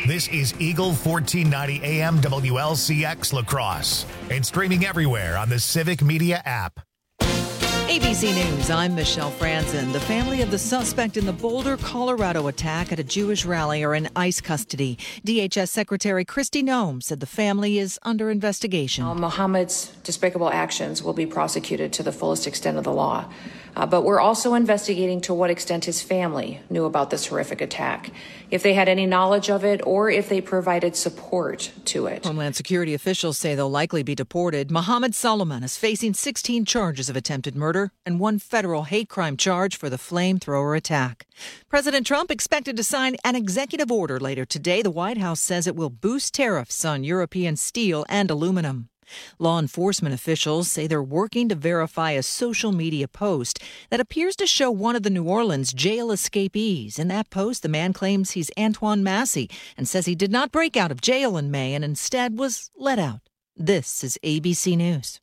This is Eagle 1490 AM WLCX La Crosse and streaming everywhere on the Civic Media app. ABC News, I'm Michelle Franzen. The family of the suspect in the Boulder, Colorado attack at a Jewish rally are in ICE custody. DHS Secretary Kristi Noem said the family is under investigation. Mohammed's despicable actions will be prosecuted to the fullest extent of the law. But we're also investigating to what extent his family knew about this horrific attack, if they had any knowledge of it, or if they provided support to it. Homeland Security officials say they'll likely be deported. Mohammed Solomon is facing 16 charges of attempted murder and one federal hate crime charge for the flamethrower attack. President Trump expected to sign an executive order later today. The White House says it will boost tariffs on European steel and aluminum. Law enforcement officials say they're working to verify a social media post that appears to show one of the New Orleans jail escapees. In that post, the man claims he's Antoine Massey and says he did not break out of jail in May and instead was let out. This is ABC News.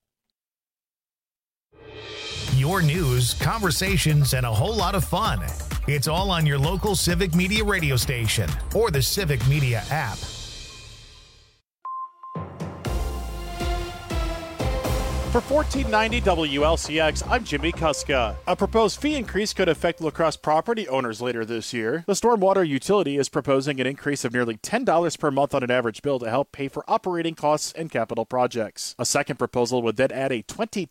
Your news, conversations, and a whole lot of fun. It's all on your local Civic Media radio station or the Civic Media app. For 1490 WLCX, I'm Jimmy Kuska. A proposed fee increase could affect La Crosse property owners later this year. The stormwater utility is proposing an increase of nearly $10 per month on an average bill to help pay for operating costs and capital projects. A second proposal would then add a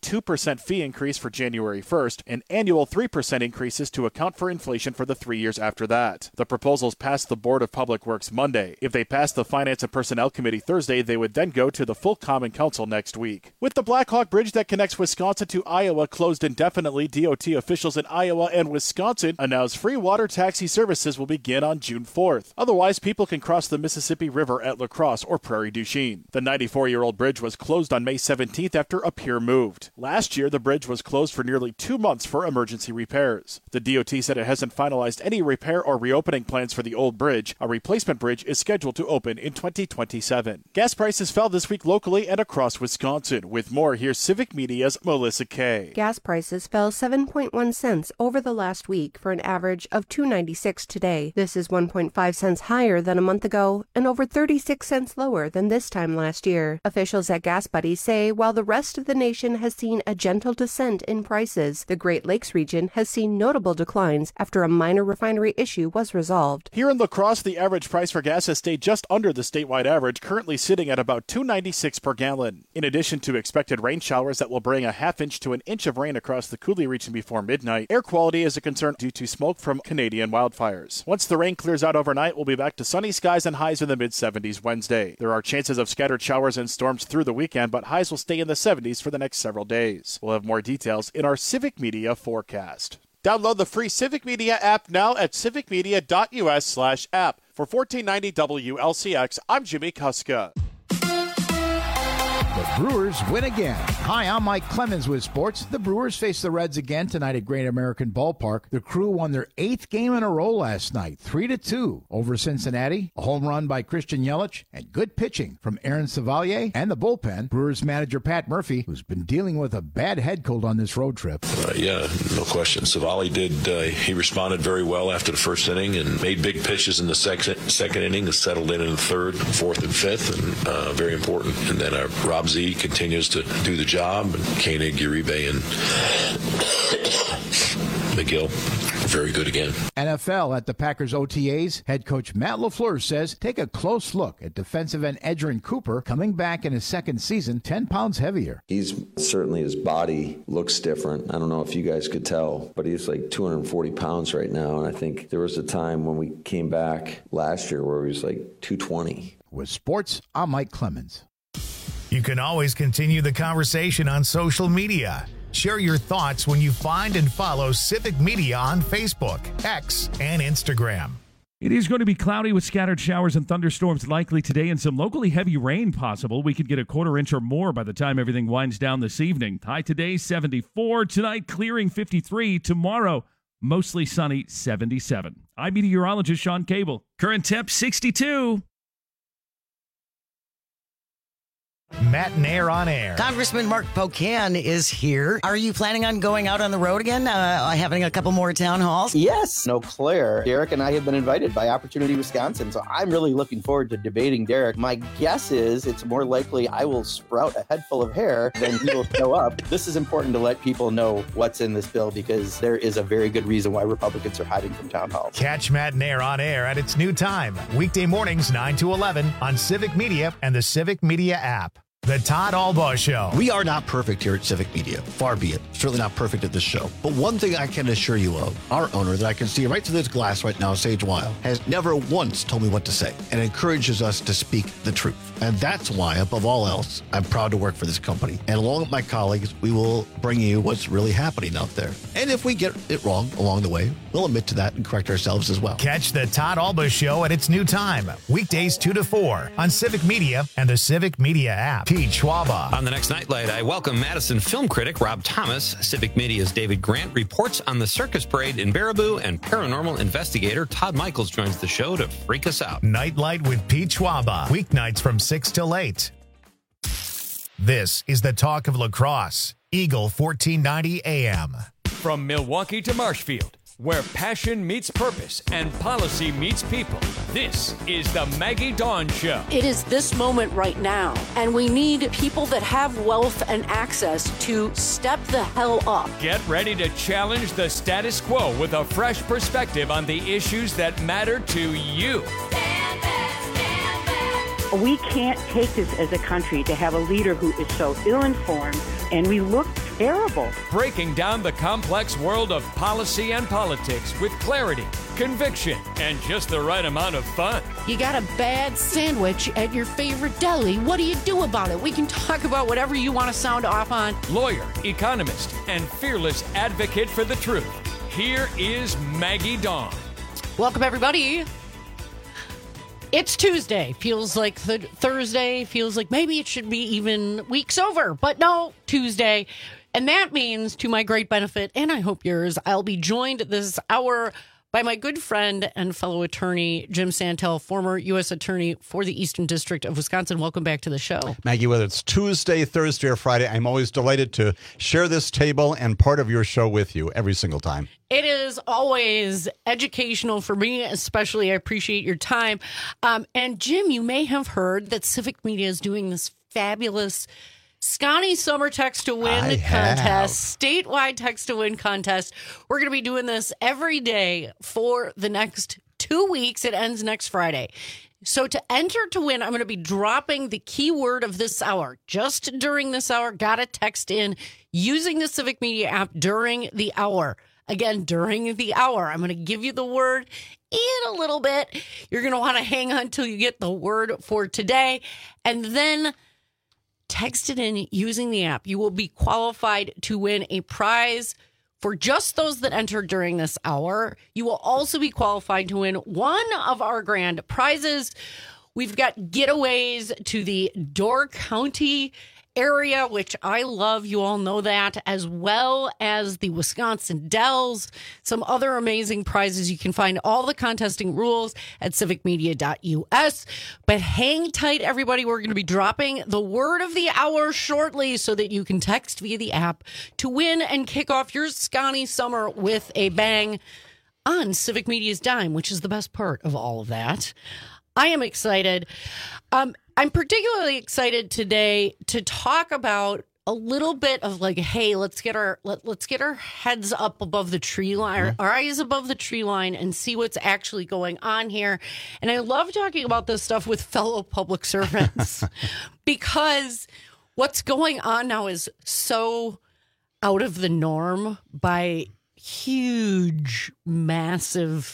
22% fee increase for January 1st and annual 3% increases to account for inflation for the 3 years after that. The proposals passed the Board of Public Works Monday. If they pass the Finance and Personnel Committee Thursday, they would then go to the full Common Council next week. With the Blackhawk Bridge that connects Wisconsin to Iowa closed indefinitely, DOT officials in Iowa and Wisconsin announced free water taxi services will begin on June 4th. Otherwise, people can cross the Mississippi River at La Crosse or Prairie du Chien. The 94-year-old bridge was closed on May 17th after a pier moved. Last year, the bridge was closed for nearly 2 months for emergency repairs. The DOT said it hasn't finalized any repair or reopening plans for the old bridge. A replacement bridge is scheduled to open in 2027. Gas prices fell this week locally and across Wisconsin. With more, here's Civic Media's Melissa Kay. Gas prices fell 7.1 cents over the last week for an average of $2.96 today. This is 1.5 cents higher than a month ago and over 36 cents lower than this time last year. Officials at Gas Buddy say while the rest of the nation has seen a gentle descent in prices, the Great Lakes region has seen notable declines after a minor refinery issue was resolved. Here in La Crosse, the average price for gas has stayed just under the statewide average, currently sitting at about $2.96 per gallon. In addition to expected rain showers that will bring a half-inch to an inch of rain across the Cooley region before midnight, air quality is a concern due to smoke from Canadian wildfires. Once the rain clears out overnight, we'll be back to sunny skies and highs in the mid-70s Wednesday. There are chances of scattered showers and storms through the weekend, but highs will stay in the 70s for the next several days. We'll have more details in our Civic Media forecast. Download the free Civic Media app now at civicmedia.us/app. For 1490 WLCX, I'm Jimmy Kuska. The Brewers win again. Hi, I'm Mike Clemens with sports. The Brewers face the Reds again tonight at Great American Ballpark. The Crew won their 8th game in a row last night, 3-2 over Cincinnati. A home run by Christian Yelich and good pitching from Aaron Savalier and the bullpen. Brewers manager Pat Murphy, who's been dealing with a bad head cold on this road trip. Yeah, no question. Savali did. He responded very well after the first inning and made big pitches in the second inning and settled in the third, fourth, and fifth, and very important. And then Rob Z continues to do the job, and Koenig, Uribe, and McGill very good again. NFL at the Packers OTAs, head coach Matt LaFleur says take a close look at defensive end Edgerrin Cooper coming back in his second season, 10 pounds heavier. He's certainly, his body looks different. I don't know if you guys could tell, but he's like 240 pounds right now, and I think there was a time when we came back last year where he was like 220. With sports, I'm Mike Clemens. You can always continue the conversation on social media. Share your thoughts when you find and follow Civic Media on Facebook, X, and Instagram. It is going to be cloudy with scattered showers and thunderstorms likely today and some locally heavy rain possible. We could get a quarter inch or more by the time everything winds down this evening. High today, 74. Tonight, clearing 53. Tomorrow, mostly sunny, 77. I'm meteorologist Sean Cable. Current temp, 62. Matt and Air on Air. Congressman Mark Pocan is here. Are you planning on going out on the road again, having a couple more town halls? Yes. Eau Claire. Derek and I have been invited by Opportunity Wisconsin, so I'm really looking forward to debating Derek. My guess is it's more likely I will sprout a head full of hair than he will show up. This is important to let people know what's in this bill because there is a very good reason why Republicans are hiding from town halls. Catch Matt and Air on Air at its new time, weekday mornings 9 to 11 on Civic Media and the Civic Media app. The Todd Albaugh Show. We are not perfect here at Civic Media. Far be it. Certainly not perfect at this show. But one thing I can assure you of, our owner that I can see right through this glass right now, Sage Weil, has never once told me what to say and encourages us to speak the truth. And that's why, above all else, I'm proud to work for this company. And along with my colleagues, we will bring you what's really happening out there. And if we get it wrong along the way, we'll admit to that and correct ourselves as well. Catch the Todd Albaugh Show at its new time, weekdays 2 to 4 on Civic Media and the Civic Media app. Pete Schwaba. On the next Nightlight, I welcome Madison film critic Rob Thomas. Civic Media's David Grant reports on the circus parade in Baraboo, and paranormal investigator Todd Michaels joins the show to freak us out. Nightlight with Pete Schwaba, weeknights from 6 till 8. This is the talk of lacrosse. Eagle 1490 AM. From Milwaukee to Marshfield, where passion meets purpose and policy meets people. This is the Maggie Dawn Show. It is this moment right now, and we need people that have wealth and access to step the hell up. Get ready to challenge the status quo with a fresh perspective on the issues that matter to you. We can't take this as a country to have a leader who is so ill-informed, and we look terrible. Breaking down the complex world of policy and politics with clarity, conviction, and just the right amount of fun. You got a bad sandwich at your favorite deli. What do you do about it? We can talk about whatever you want to sound off on. Lawyer, economist, and fearless advocate for the truth. Here is Maggie Dawn. Welcome, everybody. It's Tuesday. Feels like Thursday. Feels like maybe it should be even weeks over. But no, Tuesday. And that means, to my great benefit, and I hope yours, I'll be joined this hour by my good friend and fellow attorney, Jim Santel, former U.S. attorney for the Eastern District of Wisconsin. Welcome back to the show. Maggie, whether it's Tuesday, Thursday, or Friday, I'm always delighted to share this table and part of your show with you every single time. It is always educational for me, especially. I appreciate your time. And Jim, you may have heard that Civic Media is doing this fabulous Scotty Summer Text to Win contest, statewide text to win contest. We're going to be doing this every day for the next 2 weeks. It ends next Friday. So to enter to win, I'm going to be dropping the keyword of this hour. Just during this hour, got to text in using the Civic Media app during the hour. Again, during the hour, I'm going to give you the word in a little bit. You're going to want to hang on until you get the word for today. And then text it in using the app. You will be qualified to win a prize for just those that enter during this hour. You will also be qualified to win one of our grand prizes. We've got getaways to the Door County area, which I love. You all know that, as well as the Wisconsin Dells, some other amazing prizes. You can find all the contesting rules at civicmedia.us. But hang tight, everybody. We're going to be dropping the word of the hour shortly so that you can text via the app to win and kick off your Scotty summer with a bang on Civic Media's dime, which is the best part of all of that. I am excited. I'm particularly excited today to talk about a little bit of like, hey, let's get our heads up above the tree line, our eyes above the tree line, and see what's actually going on here. And I love talking about this stuff with fellow public servants because what's going on now is so out of the norm by huge, massive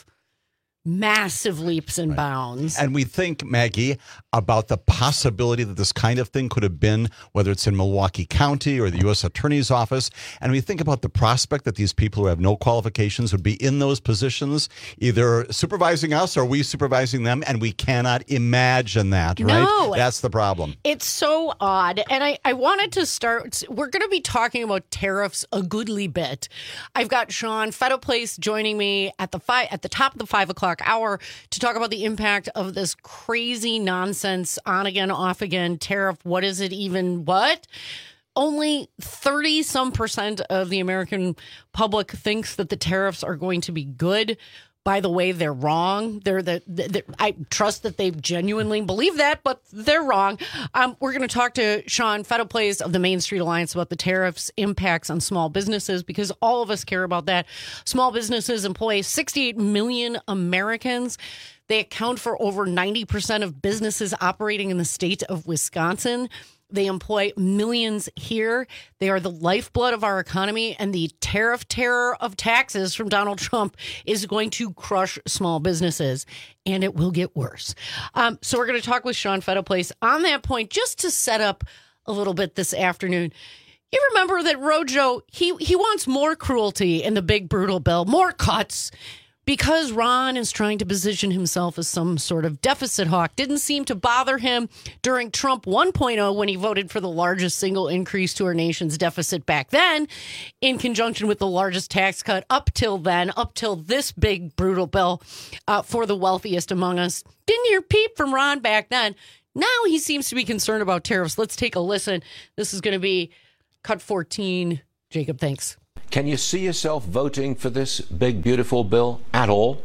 leaps and bounds. And we think, Maggie, about the possibility that this kind of thing could have been, whether it's in Milwaukee County or the U.S. Attorney's Office. And we think about the prospect that these people who have no qualifications would be in those positions, either supervising us or we supervising them. And we cannot imagine that, right? No. That's the problem. It's so odd. And I wanted to start, we're going to be talking about tariffs a goodly bit. I've got Sean Fettoplace joining me at the top of the 5 o'clock o'clock hour to talk about the impact of this crazy nonsense on again, off again tariff. What is it even? What? Only 30% of the American public thinks that the tariffs are going to be good. By the way, they're wrong. I trust that they genuinely believe that, but they're wrong. We're going to talk to Sean Fetterplace of the Main Street Alliance about the tariffs' impacts on small businesses, because all of us care about that. Small businesses employ 68 million Americans. They account for over 90% of businesses operating in the state of Wisconsin. They employ millions here. They are the lifeblood of our economy, and the tariff terror of taxes from Donald Trump is going to crush small businesses, and it will get worse. So we're going to talk with Sean Fetterplace on that point, just to set up a little bit this afternoon. You remember that Rojo, he wants more cruelty in the big brutal bill, more cuts, because Ron is trying to position himself as some sort of deficit hawk. Didn't seem to bother him during Trump 1.0 when he voted for the largest single increase to our nation's deficit back then, in conjunction with the largest tax cut up till then, up till this big brutal bill for the wealthiest among us. Didn't hear peep from Ron back then. Now he seems to be concerned about tariffs. Let's take a listen. This is going to be cut 14. Jacob, thanks. Can you see yourself voting for this big, beautiful bill at all?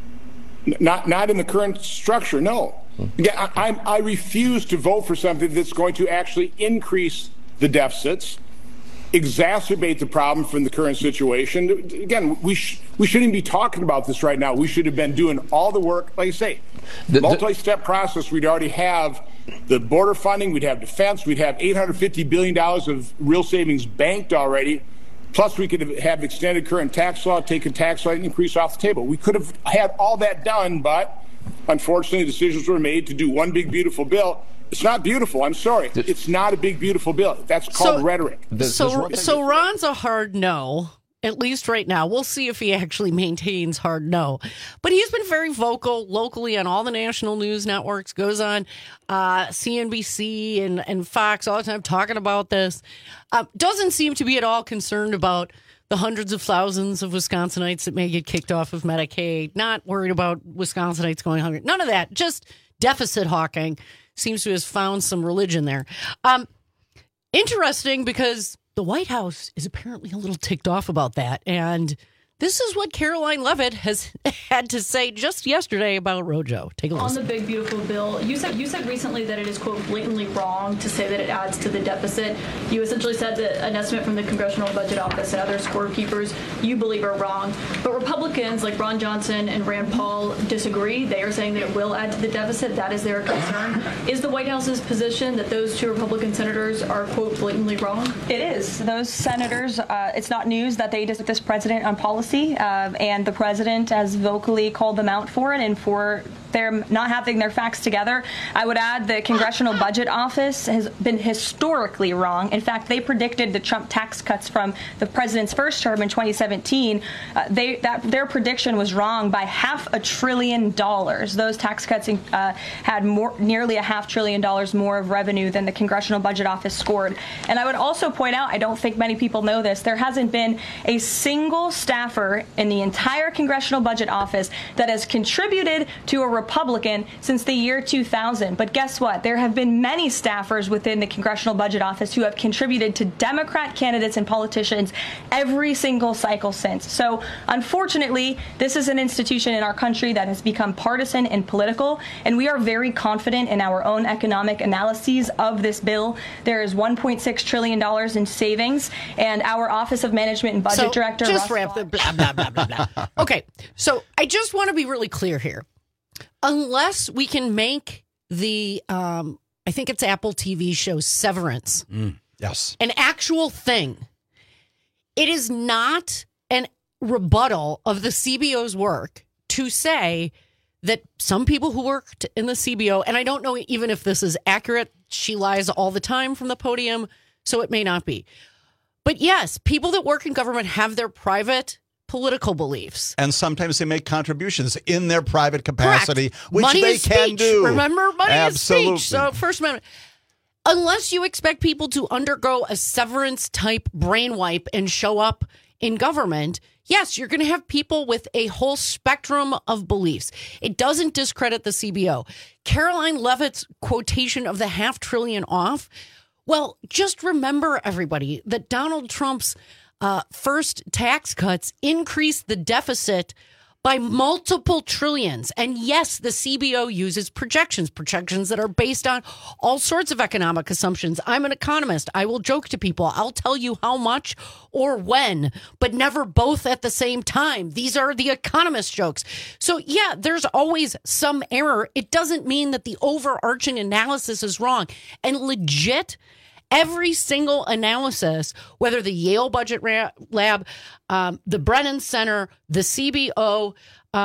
Not in the current structure, no. Yeah, I refuse to vote for something that's going to actually increase the deficits, exacerbate the problem from the current situation. Again, we shouldn't be talking about this right now. We should have been doing all the work, like I say, multi-step process. We'd already have the border funding, we'd have defense, we'd have $850 billion of real savings banked already. Plus, we could have extended current tax law, taken tax rate increase off the table. We could have had all that done, but unfortunately, decisions were made to do one big, beautiful bill. It's not beautiful. I'm sorry. It's not a big, beautiful bill. That's called rhetoric. So Ron's a hard no, at least right now. We'll see if he actually maintains hard no. But he's been very vocal locally on all the national news networks, goes on CNBC and Fox all the time talking about this. Doesn't seem to be at all concerned about the hundreds of thousands of Wisconsinites that may get kicked off of Medicaid. Not worried about Wisconsinites going hungry. None of that. Just deficit hawking. Seems to have found some religion there. Interesting, because the White House is apparently a little ticked off about that. And this is what Caroline Leavitt has had to say just yesterday about Rojo. Take a listen. On the big, beautiful bill, you said recently that it is, quote, blatantly wrong to say that it adds to the deficit. You essentially said that an estimate from the Congressional Budget Office and other scorekeepers you believe are wrong. But Republicans like Ron Johnson and Rand Paul disagree. They are saying that it will add to the deficit. That is their concern. Is the White House's position that those two Republican senators are, quote, blatantly wrong? It is. Those senators, it's not news that they disagree with this president on policy. And the president has vocally called them out for it and for their not having their facts together. I would add the Congressional Budget Office has been historically wrong. In fact, they predicted the Trump tax cuts from the president's first term in 2017. Their prediction was wrong by $500 billion. Those tax cuts had nearly $500 billion more of revenue than the Congressional Budget Office scored. And I would also point out, I don't think many people know this, there hasn't been a single staffer in the entire Congressional Budget Office that has contributed to a Republican since the year 2000. But guess what? There have been many staffers within the Congressional Budget Office who have contributed to Democrat candidates and politicians every single cycle since. So unfortunately, this is an institution in our country that has become partisan and political, and we are very confident in our own economic analyses of this bill. There is $1.6 trillion in savings, and our Office of Management and Budget Director... Just wrap the blah, blah, blah, blah, blah. Okay, so I just want to be really clear here. Unless we can make the, I think it's Apple TV show Severance. Yes. An actual thing. It is not an rebuttal of the CBO's work to say that some people who worked in the CBO, and I don't know even if this is accurate, she lies all the time from the podium, so it may not be. But yes, people that work in government have their private political beliefs. And sometimes they make contributions in their private capacity, which money they is can speech. do. Remember, money Absolutely. is speech. So First Amendment. Unless you expect people to undergo a severance type brain wipe and show up in government, yes, you're going to have people with a whole spectrum of beliefs. It doesn't discredit the CBO. Caroline Leavitt's quotation of the $500 billion off. Well, just remember, everybody, that Donald Trump's first tax cuts increased the deficit by multiple trillions. And yes, the CBO uses projections that are based on all sorts of economic assumptions. I'm an economist. I will joke to people. I'll tell you how much or when, but never both at the same time. These are the economist jokes. So yeah, there's always some error. It doesn't mean that the overarching analysis is wrong. And legit, every single analysis, whether the Yale Budget Lab, the Brennan Center, the CBO,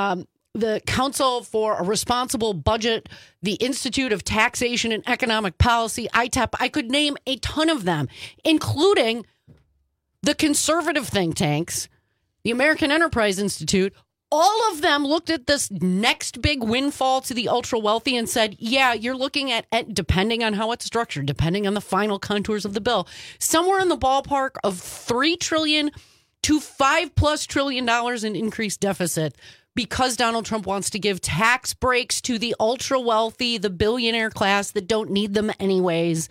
the Council for a Responsible Budget, the Institute of Taxation and Economic Policy, ITEP, I could name a ton of them, including the conservative think tanks, the American Enterprise Institute. All of them looked at this next big windfall to the ultra wealthy and said, yeah, you're looking at, depending on how it's structured, depending on the final contours of the bill, somewhere in the ballpark of $3 trillion to $5+ trillion in increased deficit, because Donald Trump wants to give tax breaks to the ultra wealthy, the billionaire class that don't need them anyways.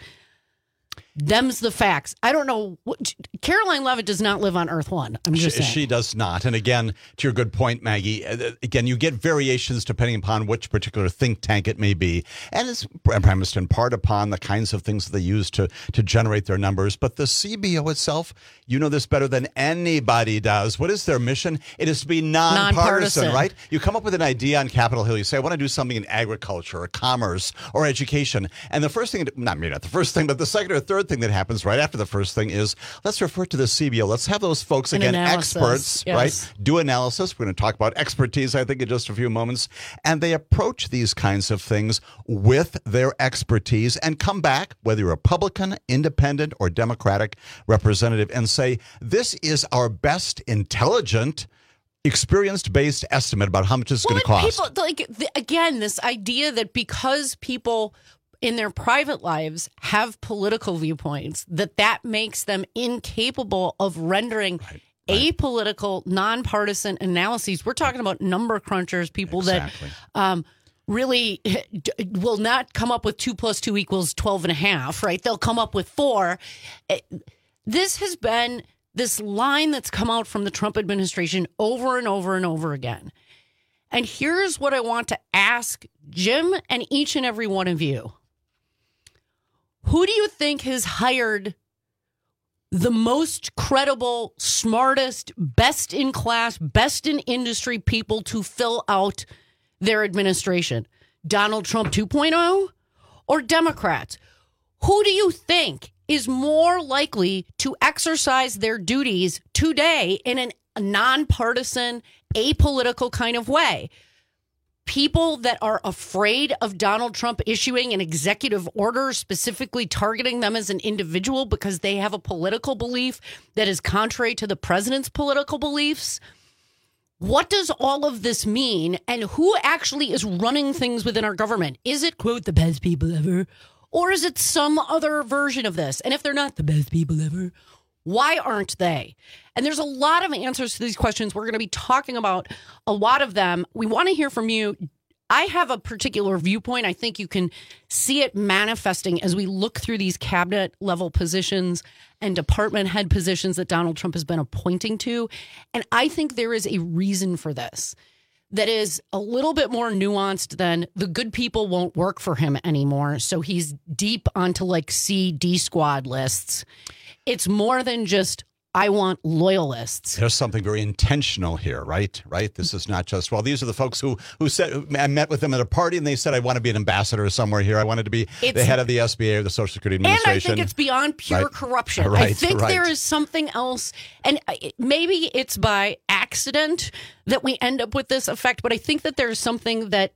Them's the facts. I don't know. Caroline Leavitt does not live on Earth 1. I'm just saying. She does not. And again, to your good point, Maggie, again, you get variations depending upon which particular think tank it may be. And it's premised in part upon the kinds of things that they use to generate their numbers. But the CBO itself, you know this better than anybody does. What is their mission? It is to be nonpartisan, right? You come up with an idea on Capitol Hill. You say, I want to do something in agriculture or commerce or education. And the first thing, not the first thing, but the second or third thing that happens right after the first thing is, let's refer to the CBO. Let's have those folks, again, experts, yes, right? Do analysis. We're going to talk about expertise, I think, in just a few moments. And they approach these kinds of things with their expertise and come back, whether you're Republican, independent, or Democratic representative, and say, this is our best intelligent, experience-based estimate about how much this is going to cost. People, again, this idea that because people in their private lives have political viewpoints, that makes them incapable of rendering apolitical, nonpartisan analyses. We're talking about number crunchers, people that really will not come up with 2 + 2 = 12.5, right? They'll come up with 4. This has been this line that's come out from the Trump administration over and over and over again. And here's what I want to ask Jim and each and every one of you. Who do you think has hired the most credible, smartest, best in class, best in industry people to fill out their administration? Donald Trump 2.0 or Democrats? Who do you think is more likely to exercise their duties today in a nonpartisan, apolitical kind of way? People that are afraid of Donald Trump issuing an executive order specifically targeting them as an individual because they have a political belief that is contrary to the president's political beliefs? What does all of this mean? And who actually is running things within our government? Is it, quote, the best people ever? Or is it some other version of this? And if they're not the best people ever, why aren't they? And there's a lot of answers to these questions. We're going to be talking about a lot of them. We want to hear from you. I have a particular viewpoint. I think you can see it manifesting as we look through these cabinet level positions and department head positions that Donald Trump has been appointing to. And I think there is a reason for this that is a little bit more nuanced than the good people won't work for him anymore. So he's deep onto like C-D squad lists. It's more than just, I want loyalists. There's something very intentional here, right? This is not just, well, these are the folks who said, I met with them at a party and they said, I want to be an ambassador somewhere here. I wanted to be the head of the SBA or the Social Security Administration. And I think it's beyond pure corruption. I think there is something else. And maybe it's by accident that we end up with this effect. But I think that there's something that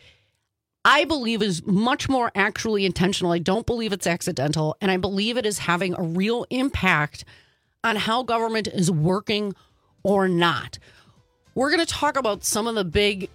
I believe is much more actually intentional. I don't believe it's accidental. And I believe it is having a real impact on how government is working or not. We're going to talk about some of the big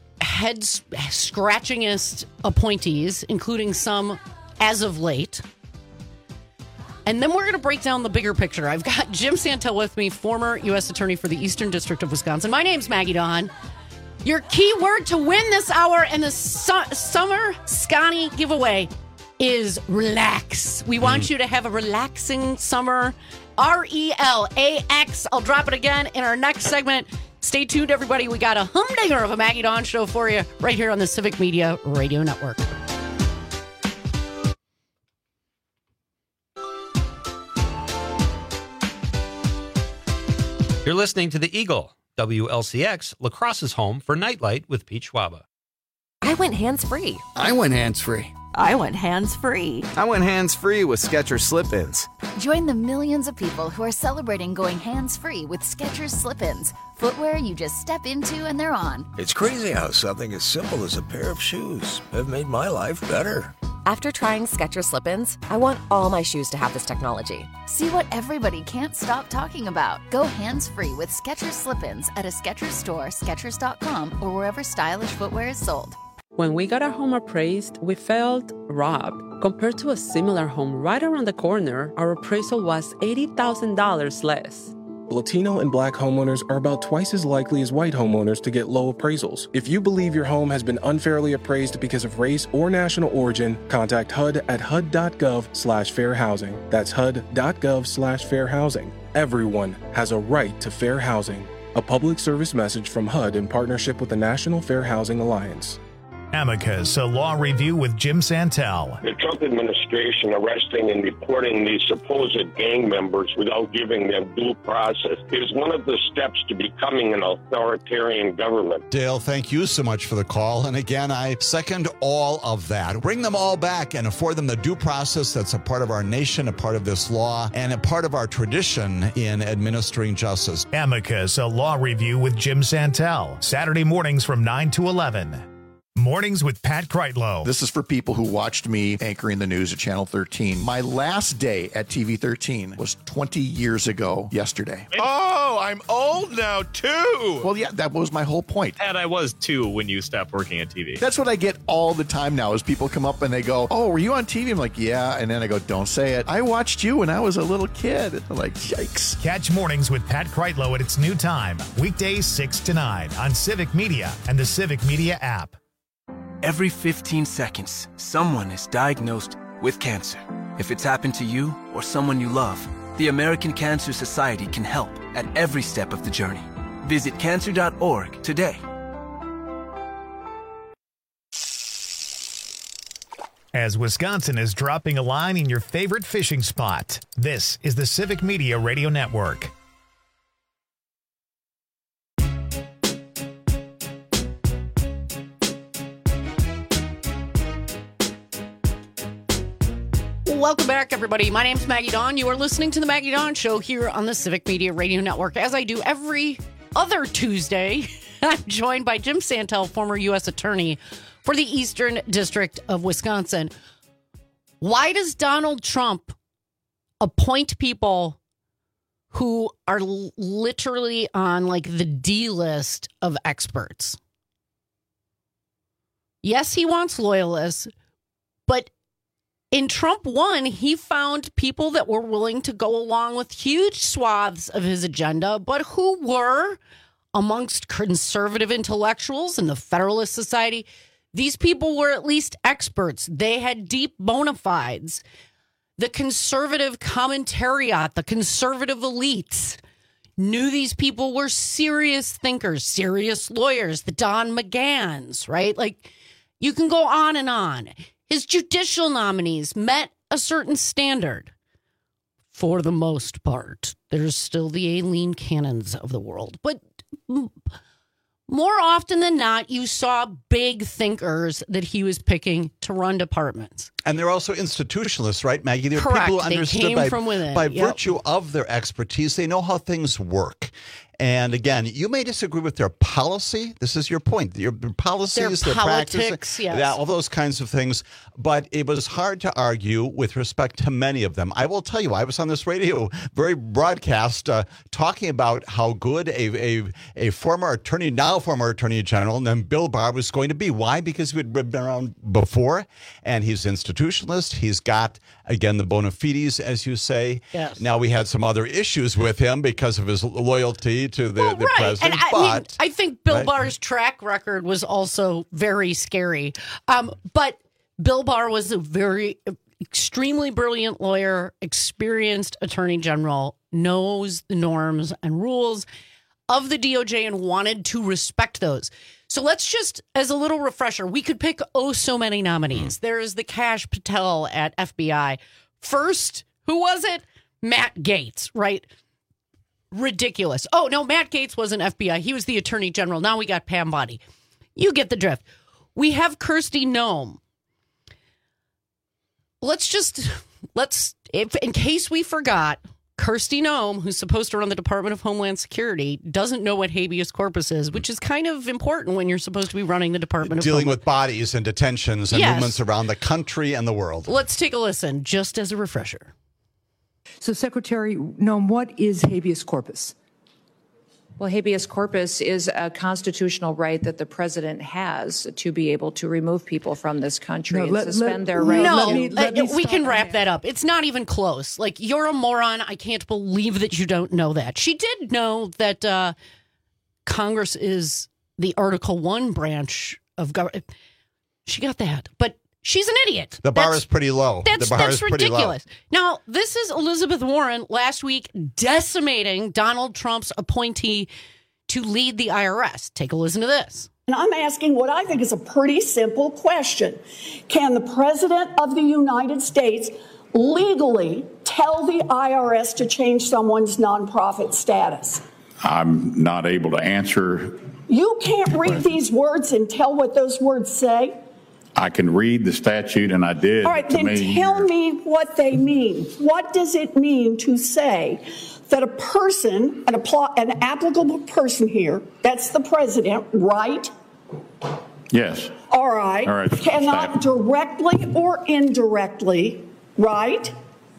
head-scratchingest appointees, including some as of late. And then we're going to break down the bigger picture. I've got Jim Santel with me, former U.S. Attorney for the Eastern District of Wisconsin. My name's Maggie Dawn. Your key word to win this hour and the summer Scotty giveaway is relax. We want you to have a relaxing summer. RELAX. I'll drop it again in our next segment. Stay tuned, everybody. We got a humdinger of a Maggie Dawn show for you right here on the Civic Media Radio Network. You're listening to The Eagle, WLCX, La Crosse's home for Nightlight with Pete Schwaba. I went hands-free. I went hands-free. I went hands-free. I went hands-free with Skechers Slip-ins. Join the millions of people who are celebrating going hands-free with Skechers Slip-ins. Footwear you just step into and they're on. It's crazy how something as simple as a pair of shoes have made my life better. After trying Skechers Slip-ins, I want all my shoes to have this technology. See what everybody can't stop talking about. Go hands-free with Skechers Slip-ins at a Skechers store, Skechers.com, or wherever stylish footwear is sold. When we got our home appraised, we felt robbed. Compared to a similar home right around the corner, our appraisal was $80,000 less. Latino and Black homeowners are about twice as likely as white homeowners to get low appraisals. If you believe your home has been unfairly appraised because of race or national origin, contact HUD at hud.gov/fair housing. That's hud.gov/fair housing. Everyone has a right to fair housing. A public service message from HUD in partnership with the National Fair Housing Alliance. Amicus, a law review with Jim Santel. The Trump administration arresting and deporting these supposed gang members without giving them due process is one of the steps to becoming an authoritarian government. Dale, thank you so much for the call. And again, I second all of that. Bring them all back and afford them the due process that's a part of our nation, a part of this law, and a part of our tradition in administering justice. Amicus, a law review with Jim Santel. Saturday mornings from 9 to 11. Mornings with Pat Kreitlow. This is for people who watched me anchoring the news at Channel 13. My last day at TV 13 was 20 years ago yesterday. Oh, I'm old now, too. Well, yeah, that was my whole point. Pat, I was, too, when you stopped working at TV. That's what I get all the time now is people come up and they go, oh, were you on TV? I'm like, yeah. And then I go, don't say it. I watched you when I was a little kid. I'm like, yikes. Catch Mornings with Pat Kreitlow at its new time. Weekdays 6 to 9 on Civic Media and the Civic Media app. Every 15 seconds, someone is diagnosed with cancer. If it's happened to you or someone you love, the American Cancer Society can help at every step of the journey. Visit cancer.org today. As Wisconsin is dropping a line in your favorite fishing spot, this is the Civic Media Radio Network. Welcome back, everybody. My name's Maggie Dawn. You are listening to the Maggie Dawn Show here on the Civic Media Radio Network. As I do every other Tuesday, I'm joined by Jim Santel, former U.S. Attorney for the Eastern District of Wisconsin. Why does Donald Trump appoint people who are literally on like the D list of experts? Yes, he wants loyalists, but in Trump 1, he found people that were willing to go along with huge swaths of his agenda, but who were amongst conservative intellectuals in the Federalist Society. These people were at least experts. They had deep bona fides. The conservative commentariat, the conservative elites knew these people were serious thinkers, serious lawyers, the Don McGahns, right? Like, you can go on and on. His judicial nominees met a certain standard. For the most part, there's still the Aileen Cannons of the world. But more often than not, you saw big thinkers that he was picking to run departments. And they're also institutionalists, right, Maggie? They're Correct. people who They understood came from within. by Yep. virtue of their expertise. They know how things work. And again, you may disagree with their policy. This is your point. Your policies, Their their politics, practices, yes. all those kinds of things. But it was hard to argue with respect to many of them. I will tell you, I was on this radio broadcast talking about how good a former attorney general named Bill Barr was going to be. Why? Because he had been around before, and he's institutionalist. He's got, again, the bona fides, as you say. Yes. Now, we had some other issues with him because of his loyalty to the president. And I think Bill Barr's track record was also very scary. But Bill Barr was a very extremely brilliant lawyer, experienced attorney general, knows the norms and rules of the DOJ and wanted to respect those. So let's just, as a little refresher, we could pick so many nominees. There is the Kash Patel at FBI. First, who was it? Matt Gaetz, right? Ridiculous. Oh, no, Matt Gaetz wasn't FBI. He was the attorney general. Now we got Pam Bondi. You get the drift. We have Kristi Noem. In case we forgot, Kristi Noem, who's supposed to run the Department of Homeland Security, doesn't know what habeas corpus is, which is kind of important when you're supposed to be running the Department of Dealing with bodies and detentions and Yes. movements around the country and the world. Let's take a listen, just as a refresher. So, Secretary Noem, what is habeas corpus? Well, habeas corpus is a constitutional right that the president has to be able to remove people from this country and suspend their right. We can wrap that up. It's not even close. Like, you're a moron. I can't believe that you don't know that. She did know that Congress is the Article 1 branch of government. She got that. But she's an idiot. The bar is pretty low. That's ridiculous. Now, this is Elizabeth Warren last week decimating Donald Trump's appointee to lead the IRS. Take a listen to this. And I'm asking what I think is a pretty simple question. Can the President of the United States legally tell the IRS to change someone's nonprofit status? I'm not able to answer. You can't read these words and tell what those words say? I can read the statute, and I did. All right, then tell me what they mean. What does it mean to say that a person, an applicable person here, that's the president, right? Yes. All right. Cannot directly or indirectly, right?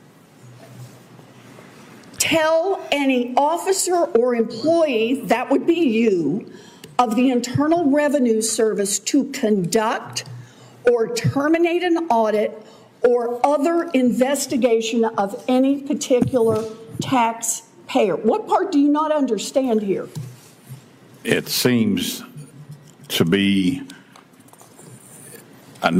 Tell any officer or employee, that would be you, of the Internal Revenue Service to conduct or terminate an audit or other investigation of any particular taxpayer. What part do you not understand here? It seems to be a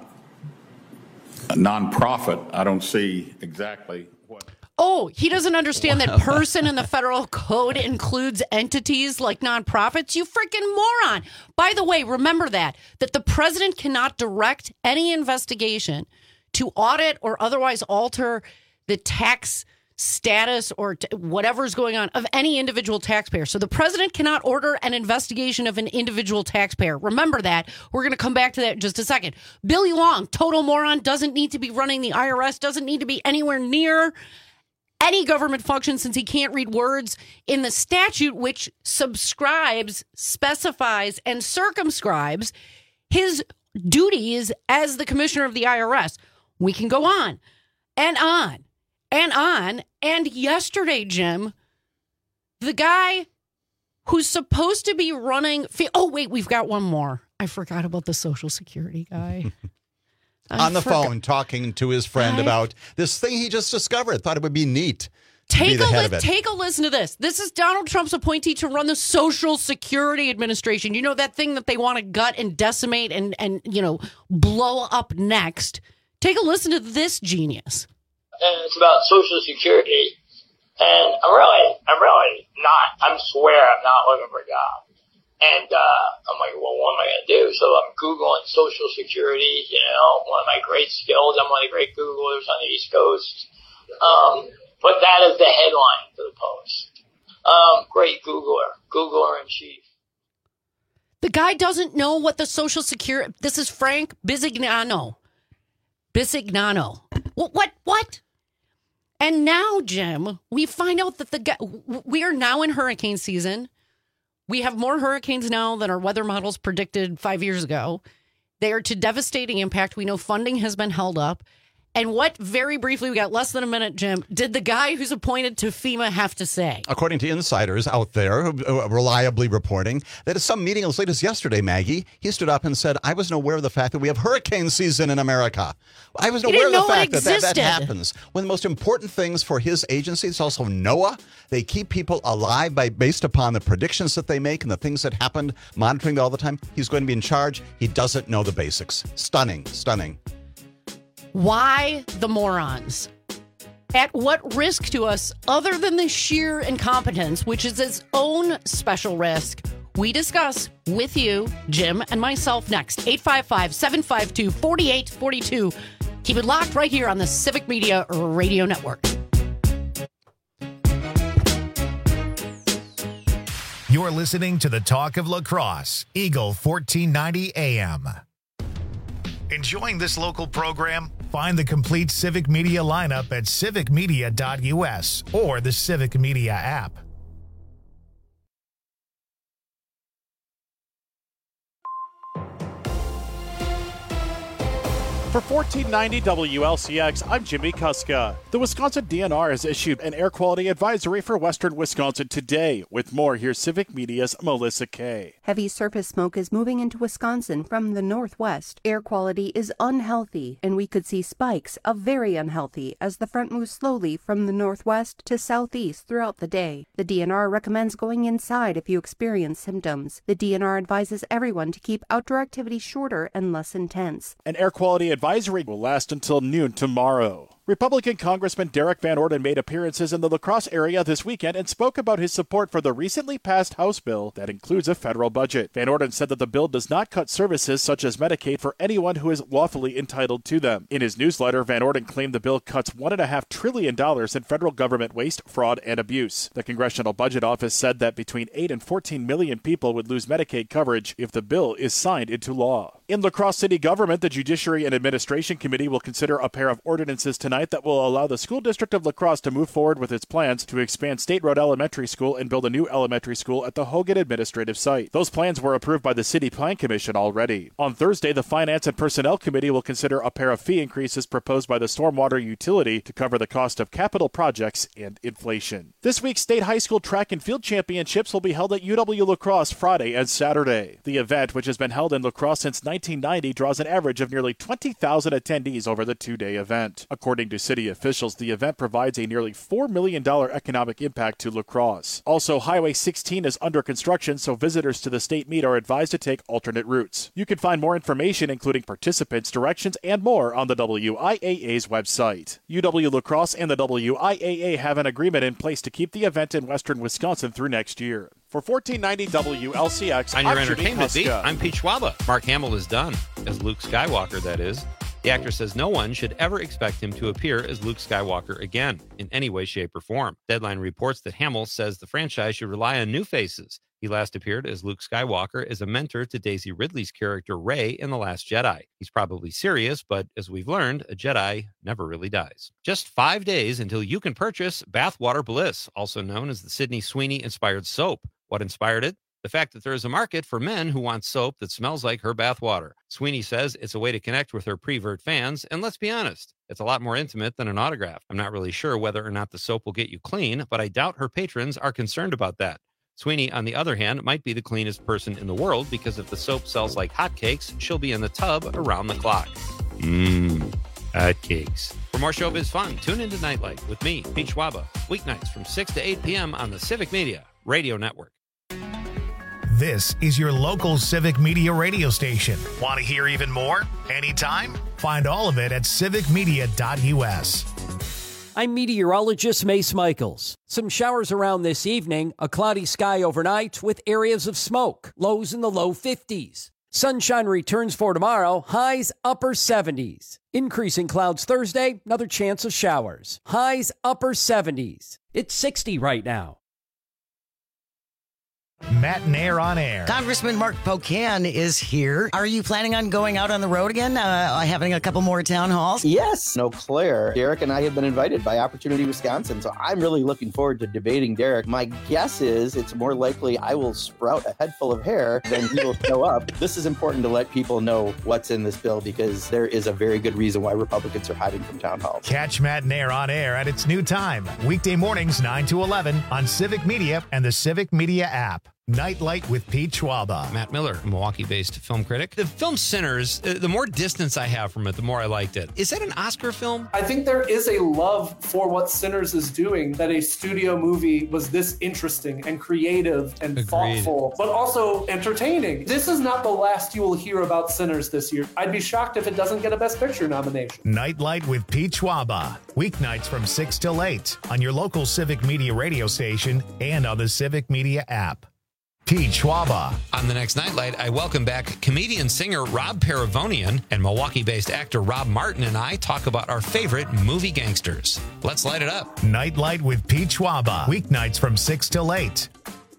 nonprofit. I don't see exactly what. Oh, he doesn't understand that person in the federal code includes entities like nonprofits? You freaking moron. By the way, remember that the president cannot direct any investigation to audit or otherwise alter the tax status or whatever's going on of any individual taxpayer. So the president cannot order an investigation of an individual taxpayer. Remember that. We're going to come back to that in just a second. Billy Long, total moron, doesn't need to be running the IRS, doesn't need to be anywhere near any government function since he can't read words in the statute, which subscribes, specifies, and circumscribes his duties as the commissioner of the IRS. We can go on and on and on. And yesterday, Jim, the guy who's supposed to be running... Oh, wait, we've got one more. I forgot about the Social Security guy. On the phone talking to his friend about this thing he just discovered. Thought it would be neat. Take a listen to this. This is Donald Trump's appointee to run the Social Security Administration. You know, that thing that they want to gut and decimate and blow up next. Take a listen to this genius. And it's about Social Security. And I'm really not, I swear I'm not looking for a job. And I'm like, well, what am I going to do? So I'm Googling Social Security, one of my great skills. I'm one of the great Googlers on the East Coast. But that is the headline for the Post. Great Googler in chief. The guy doesn't know what the Social Security... This is Frank Bisignano. What? And now, Jim, we find out that we are now in hurricane season. We have more hurricanes now than our weather models predicted 5 years ago. They are to devastating impact. We know funding has been held up. And what, very briefly, we got less than a minute, Jim, did the guy who's appointed to FEMA have to say? According to insiders out there reliably reporting that at some meeting as late as yesterday, Maggie, he stood up and said, I wasn't aware of the fact that we have hurricane season in America. I wasn't aware of the fact that happens. One of the most important things for his agency is also NOAA. They keep people alive based upon the predictions that they make and the things that happened, monitoring all the time. He's going to be in charge. He doesn't know the basics. Stunning. Why the morons? At what risk to us, other than the sheer incompetence, which is its own special risk? We discuss with you, Jim, and myself next. 855-752-4842. Keep it locked right here on the Civic Media Radio Network. You're listening to the Talk of La Crosse, Eagle 1490 AM. Enjoying this local program? Find the complete Civic Media lineup at civicmedia.us or the Civic Media app. For 1490 WLCX, I'm Jimmy Kuska. The Wisconsin DNR has issued an air quality advisory for western Wisconsin today. With more, here's Civic Media's Melissa Kay. Heavy surface smoke is moving into Wisconsin from the northwest. Air quality is unhealthy, and we could see spikes of very unhealthy as the front moves slowly from the northwest to southeast throughout the day. The DNR recommends going inside if you experience symptoms. The DNR advises everyone to keep outdoor activity shorter and less intense. An air quality advisory will last until noon tomorrow. Republican Congressman Derek Van Orden made appearances in the La Crosse area this weekend and spoke about his support for the recently passed House bill that includes a federal budget. Van Orden said that the bill does not cut services such as Medicaid for anyone who is lawfully entitled to them. In his newsletter, Van Orden claimed the bill cuts $1.5 trillion in federal government waste, fraud, and abuse. The Congressional Budget Office said that between 8 and 14 million people would lose Medicaid coverage if the bill is signed into law. In La Crosse City government, the Judiciary and Administration Committee will consider a pair of ordinances tonight that will allow the school district of La Crosse to move forward with its plans to expand State Road Elementary School and build a new elementary school at the Hogan administrative site. Those plans were approved by the City Plan Commission already. On Thursday, the Finance and Personnel Committee will consider a pair of fee increases proposed by the Stormwater Utility to cover the cost of capital projects and inflation. This week's state high school track and field championships will be held at UW La Crosse Friday and Saturday. The event, which has been held in La Crosse since 1990, draws an average of nearly 20,000 attendees over the two-day event. According to city officials, the event provides a nearly $4 million economic impact to La Crosse. Also, Highway 16 is under construction, so visitors to the state meet are advised to take alternate routes. You can find more information, including participants, directions, and more on the WIAA's website. UW La Crosse and the WIAA have an agreement in place to keep the event in western Wisconsin through next year. For 1490 WLCX, on your entertainment beat, I'm Pete Schwaba. Mark Hamill is done, as Luke Skywalker, that is. The actor says no one should ever expect him to appear as Luke Skywalker again, in any way, shape, or form. Deadline reports that Hamill says the franchise should rely on new faces. He last appeared as Luke Skywalker as a mentor to Daisy Ridley's character Rey in The Last Jedi. He's probably serious, but as we've learned, a Jedi never really dies. Just 5 days until you can purchase Bathwater Bliss, also known as the Sydney Sweeney-inspired soap. What inspired it? The fact that there is a market for men who want soap that smells like her bathwater. Sweeney says it's a way to connect with her pre-vert fans, and let's be honest, it's a lot more intimate than an autograph. I'm not really sure whether or not the soap will get you clean, but I doubt her patrons are concerned about that. Sweeney, on the other hand, might be the cleanest person in the world because if the soap sells like hotcakes, she'll be in the tub around the clock. Hotcakes. For more showbiz fun, tune into Nightlight with me, Pete Schwaba, weeknights from 6 to 8 p.m. on the Civic Media Radio Network. This is your local Civic Media radio station. Want to hear even more? Anytime? Find all of it at civicmedia.us. I'm meteorologist Mace Michaels. Some showers around this evening, a cloudy sky overnight with areas of smoke, lows in the low 50s. Sunshine returns for tomorrow, highs upper 70s. Increasing clouds Thursday, another chance of showers. Highs upper 70s. It's 60 right now. Matt and Air on Air. Congressman Mark Pocan is here. Are you planning on going out on the road again, having a couple more town halls? Yes. Eau Claire. Derek and I have been invited by Opportunity Wisconsin, so I'm really looking forward to debating Derek. My guess is it's more likely I will sprout a head full of hair than he will show up. This is important to let people know what's in this bill because there is a very good reason why Republicans are hiding from town halls. Catch Matt and Air on Air at its new time, weekday mornings 9 to 11 on Civic Media and the Civic Media app. Nightlight with Pete Schwaba. Matt Miller, a Milwaukee-based film critic. The film Sinners, the more distance I have from it, the more I liked it. Is that an Oscar film? I think there is a love for what Sinners is doing, that a studio movie was this interesting and creative and thoughtful, but also entertaining. This is not the last you will hear about Sinners this year. I'd be shocked if it doesn't get a Best Picture nomination. Nightlight with Pete Schwaba. Weeknights from 6 till 8 on your local Civic Media radio station and on the Civic Media app. Pete Schwaba. On the next Nightlight, I welcome back comedian-singer Rob Paravonian, and Milwaukee-based actor Rob Martin and I talk about our favorite movie gangsters. Let's light it up. Nightlight with Pete Schwaba. Weeknights from 6 till 8.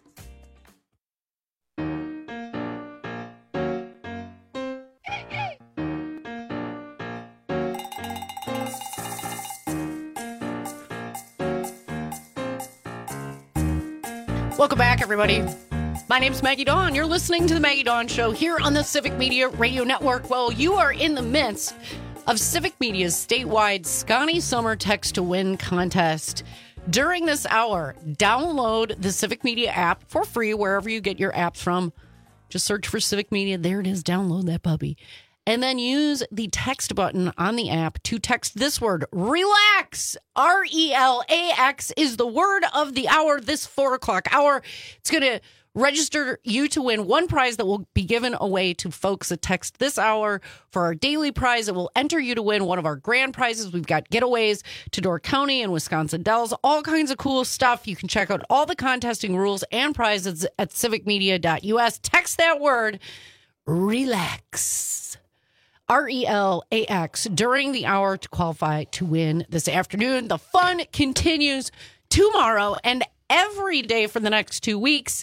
Welcome back, everybody. My name's Maggie Dawn. You're listening to The Maggie Dawn Show here on the Civic Media Radio Network. Well, you are in the midst of Civic Media's statewide Scotty Summer Text to Win contest. During this hour, download the Civic Media app for free wherever you get your apps from. Just search for Civic Media. There it is. Download that puppy. And then use the text button on the app to text this word, RELAX. RELAX is the word of the hour, this 4 o'clock hour. It's going to register you to win one prize that will be given away to folks that text this hour. For our daily prize, it will enter you to win one of our grand prizes. We've got getaways to Door County and Wisconsin Dells, all kinds of cool stuff. You can check out all the contesting rules and prizes at civicmedia.us. Text that word, RELAX. RELAX during the hour to qualify to win this afternoon. The fun continues tomorrow and every day for the next 2 weeks.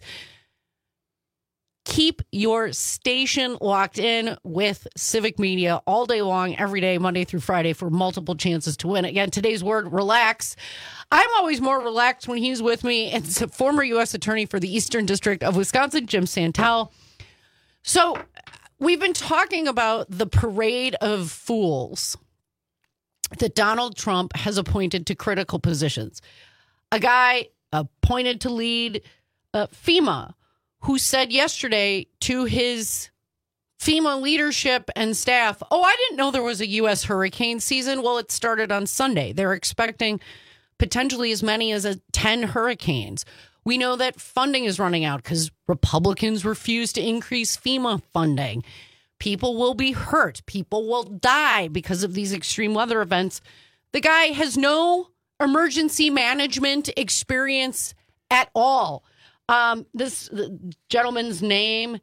Keep your station locked in with Civic Media all day long, every day, Monday through Friday, for multiple chances to win. Again, today's word, relax. I'm always more relaxed when he's with me. It's a former U.S. Attorney for the Eastern District of Wisconsin, Jim Santel. So we've been talking about the parade of fools that Donald Trump has appointed to critical positions. A guy appointed to lead FEMA, who said yesterday to his FEMA leadership and staff, I didn't know there was a U.S. hurricane season. Well, it started on Sunday. They're expecting potentially as many as 10 hurricanes. We know that funding is running out because Republicans refuse to increase FEMA funding. People will be hurt. People will die because of these extreme weather events. The guy has no emergency management experience at all. This gentleman's name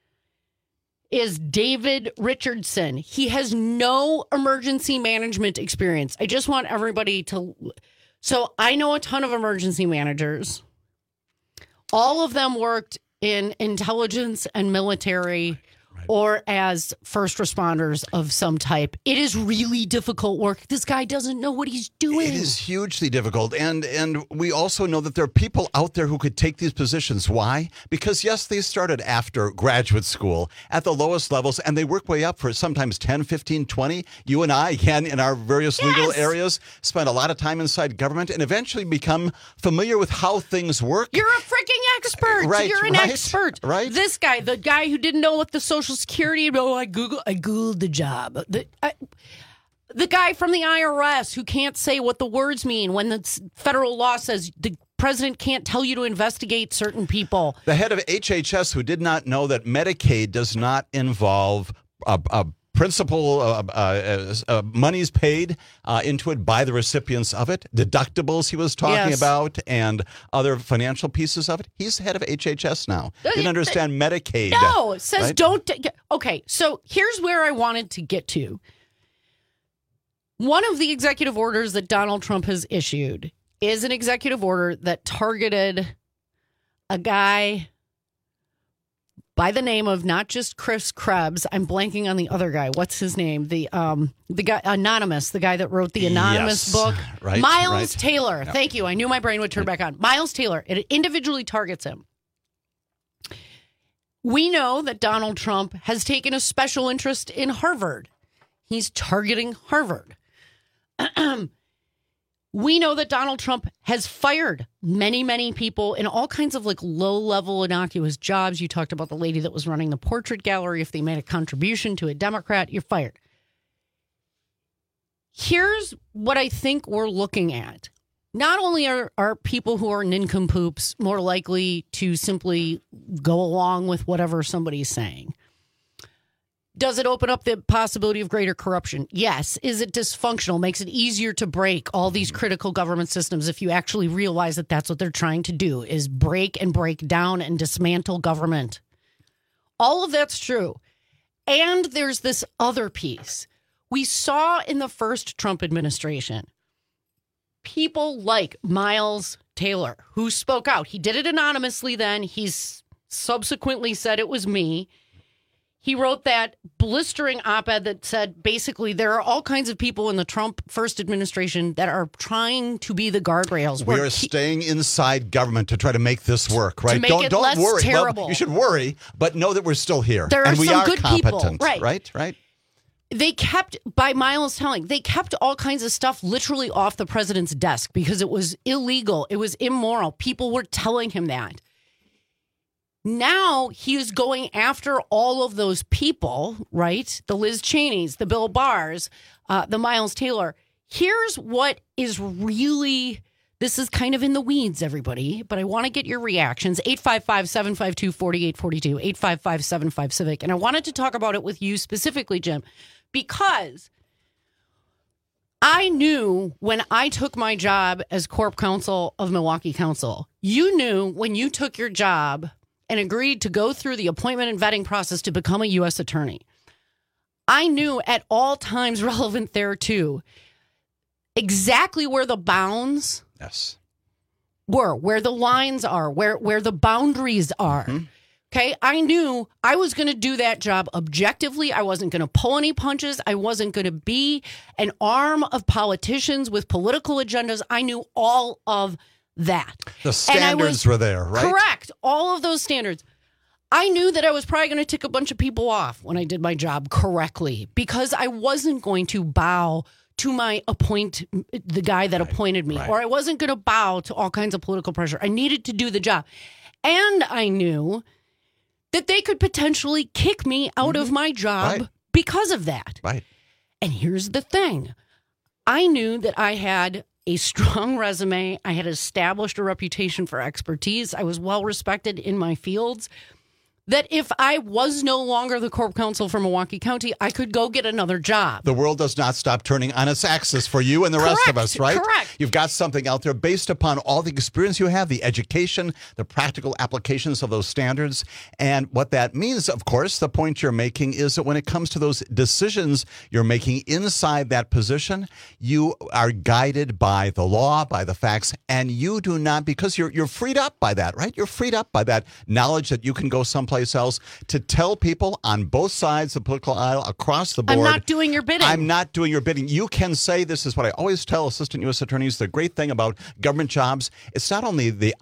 is David Richardson. He has no emergency management experience. I just want everybody to... So I know a ton of emergency managers. All of them worked in intelligence and military or as first responders of some type. It is really difficult work. This guy doesn't know what he's doing. It is hugely difficult. And we also know that there are people out there who could take these positions. Why? Because, yes, they started after graduate school at the lowest levels, and they work way up for sometimes 10, 15, 20. You and I, again, in our various legal areas, spend a lot of time inside government and eventually become familiar with how things work. You're a freaking expert. Right, You're an expert. Right. This guy, the guy who didn't know what the Social Security, I Googled the job. The guy from the IRS who can't say what the words mean when the federal law says the president can't tell you to investigate certain people. The head of HHS who did not know that Medicaid does not involve a principal monies paid into it by the recipients of it, deductibles he was talking about, and other financial pieces of it. He's head of HHS now. Didn't understand Medicaid. No, it says right? don't. Okay, so here's where I wanted to get to. One of the executive orders that Donald Trump has issued is an executive order that targeted a guy by the name of not just Chris Krebs. I'm blanking on the other guy. What's his name? The guy Anonymous, the guy that wrote the Anonymous book. Right, Miles Taylor. Yeah. Thank you. I knew my brain would turn back on. Miles Taylor. It individually targets him. We know that Donald Trump has taken a special interest in Harvard. He's targeting Harvard. We know that Donald Trump has fired many, many people in all kinds of like low-level innocuous jobs. You talked about the lady that was running the portrait gallery. If they made a contribution to a Democrat, you're fired. Here's what I think we're looking at. Not only are people who are nincompoops more likely to simply go along with whatever somebody's saying. Does it open up the possibility of greater corruption? Yes. Is it dysfunctional? Makes it easier to break all these critical government systems if you actually realize that that's what they're trying to do, is break down and dismantle government. All of that's true. And there's this other piece. We saw in the first Trump administration, people like Miles Taylor, who spoke out. He did it anonymously then. He's subsequently said it was me. He wrote that blistering op-ed that said, basically, there are all kinds of people in the Trump first administration that are trying to be the guardrails. We are staying inside government to try to make this work, right? To make it less worry. terrible. Well, you should worry, but know that we're still here. There are and we some are good competent, people. Right. They kept, by Miles telling, they kept all kinds of stuff literally off the president's desk because it was illegal. It was immoral. People were telling him that. Now he is going after all of those people, right? The Liz Cheneys, the Bill Barrs, the Miles Taylor. Here's what is really, this is kind of in the weeds, everybody, but I want to get your reactions. 855-752-4842, 855-75-CIVIC. And I wanted to talk about it with you specifically, Jim, because I knew when I took my job as Corp Counsel of Milwaukee Council, you knew when you took your job and agreed to go through the appointment and vetting process to become a U.S. attorney. I knew at all times relevant there, too, exactly where the bounds were, where the lines are, where the boundaries are. Mm-hmm. Okay, I knew I was going to do that job objectively. I wasn't going to pull any punches. I wasn't going to be an arm of politicians with political agendas. I knew all of that. The standards were there, right? Correct. All of those standards. I knew that I was probably going to tick a bunch of people off when I did my job correctly because I wasn't going to bow to the guy that appointed me, or I wasn't going to bow to all kinds of political pressure. I needed to do the job. And I knew that they could potentially kick me out of my job because of that. Right. And here's the thing. I knew that I had a strong resume. I had established a reputation for expertise. I was well respected in my fields. That if I was no longer the Corp Counsel for Milwaukee County, I could go get another job. The world does not stop turning on its axis for you and the rest of us, right? Correct. You've got something out there based upon all the experience you have, the education, the practical applications of those standards. And what that means, of course, the point you're making is that when it comes to those decisions you're making inside that position, you are guided by the law, by the facts, and you do not, because you're freed up by that, right? You're freed up by that knowledge that you can go someplace else to tell people on both sides of the political aisle across the board. I'm not doing your bidding. I'm not doing your bidding. You can say, this is what I always tell assistant U.S. attorneys, the great thing about government jobs, it's not only the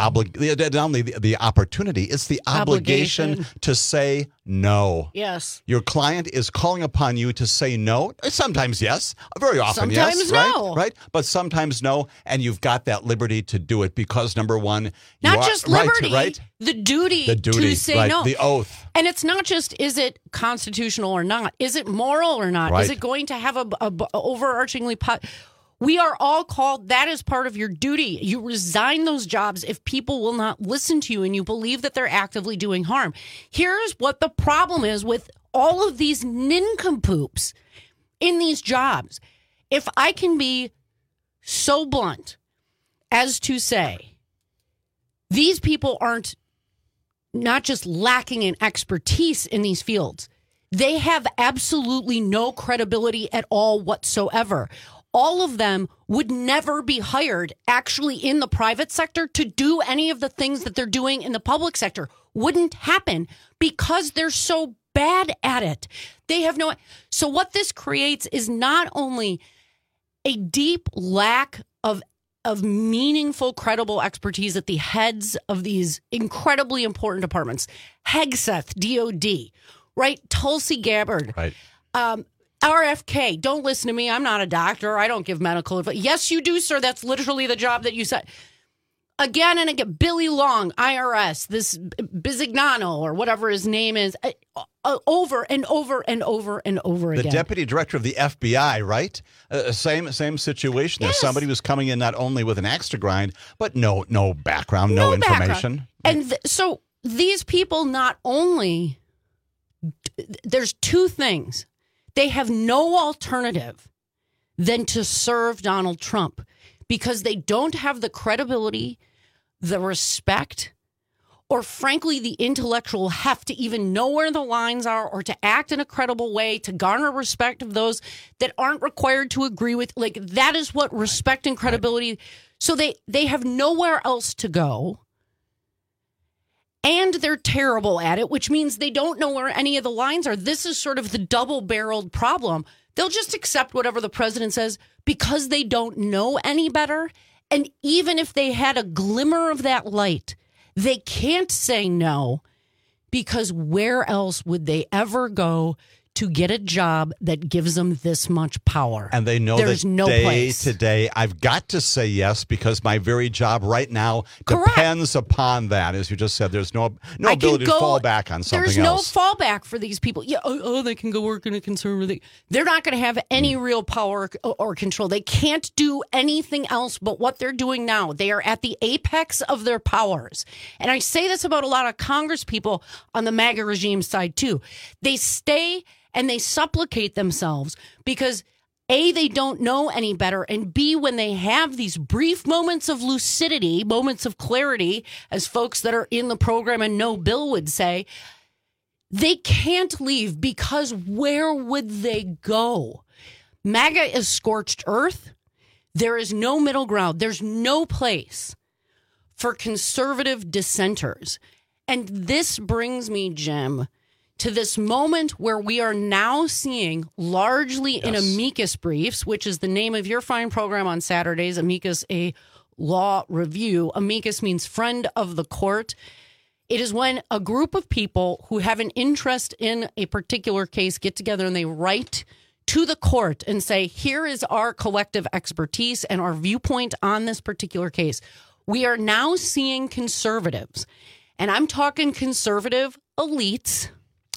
opportunity, it's the obligation to say no. Yes. Your client is calling upon you to say no. Sometimes yes. Very often sometimes yes. No. Right? But sometimes no. And you've got that liberty to do it because, number one, not just liberty, the duty to say no. The oath. And it's not just, is it constitutional or not? Is it moral or not? Right. Is it going to have a overarchingly... We are all called, that is part of your duty. You resign those jobs if people will not listen to you and you believe that they're actively doing harm. Here's what the problem is with all of these nincompoops in these jobs. If I can be so blunt as to say, these people aren't not just lacking in expertise in these fields, they have absolutely no credibility at all whatsoever. All of them would never be hired actually in the private sector to do any of the things that they're doing in the public sector. wouldn't happen because they're so bad at it. They have no. So what this creates is not only a deep lack of meaningful, credible expertise at the heads of these incredibly important departments. Hegseth, DOD, right? Tulsi Gabbard, right? RFK. Don't listen to me. I'm not a doctor. I don't give medical advice. Yes, you do, sir. That's literally the job that you said. Again and again, Billy Long, IRS, this Bisignano or whatever his name is, over and over and over and over again. The deputy director of the FBI, right? Same situation. Yes. There's somebody who's coming in not only with an axe to grind, but no background, no information. And so these people not only, there's two things. They have no alternative than to serve Donald Trump because they don't have the credibility, the respect, or frankly, the intellectual heft to even know where the lines are or to act in a credible way, to garner respect of those that aren't required to agree with. Like, that is what respect and credibility. So they have nowhere else to go. And they're terrible at it, which means they don't know where any of the lines are. This is sort of the double-barreled problem. They'll just accept whatever the president says because they don't know any better. And even if they had a glimmer of that light, they can't say no because where else would they ever go to get a job that gives them this much power? And they know there's that no day place. to day, I've got to say yes because my very job right now depends upon that. As you just said, there's no ability to fall back on something else. There's no fallback for these people. Yeah, they can go work in a conservative. They're not going to have any real power or control. They can't do anything else but what they're doing now. They are at the apex of their powers. And I say this about a lot of Congress people on the MAGA regime side, too. They stay and they supplicate themselves because A, they don't know any better, and B, when they have these brief moments of lucidity, moments of clarity, as folks that are in the program and know Bill would say, they can't leave because where would they go? MAGA is scorched earth. There is no middle ground. There's no place for conservative dissenters. And this brings me, Jim, to this moment where we are now seeing largely in amicus briefs, which is the name of your fine program on Saturdays, Amicus, a law review. Amicus means friend of the court. It is when a group of people who have an interest in a particular case get together and they write to the court and say, here is our collective expertise and our viewpoint on this particular case. We are now seeing conservatives, and I'm talking conservative elites.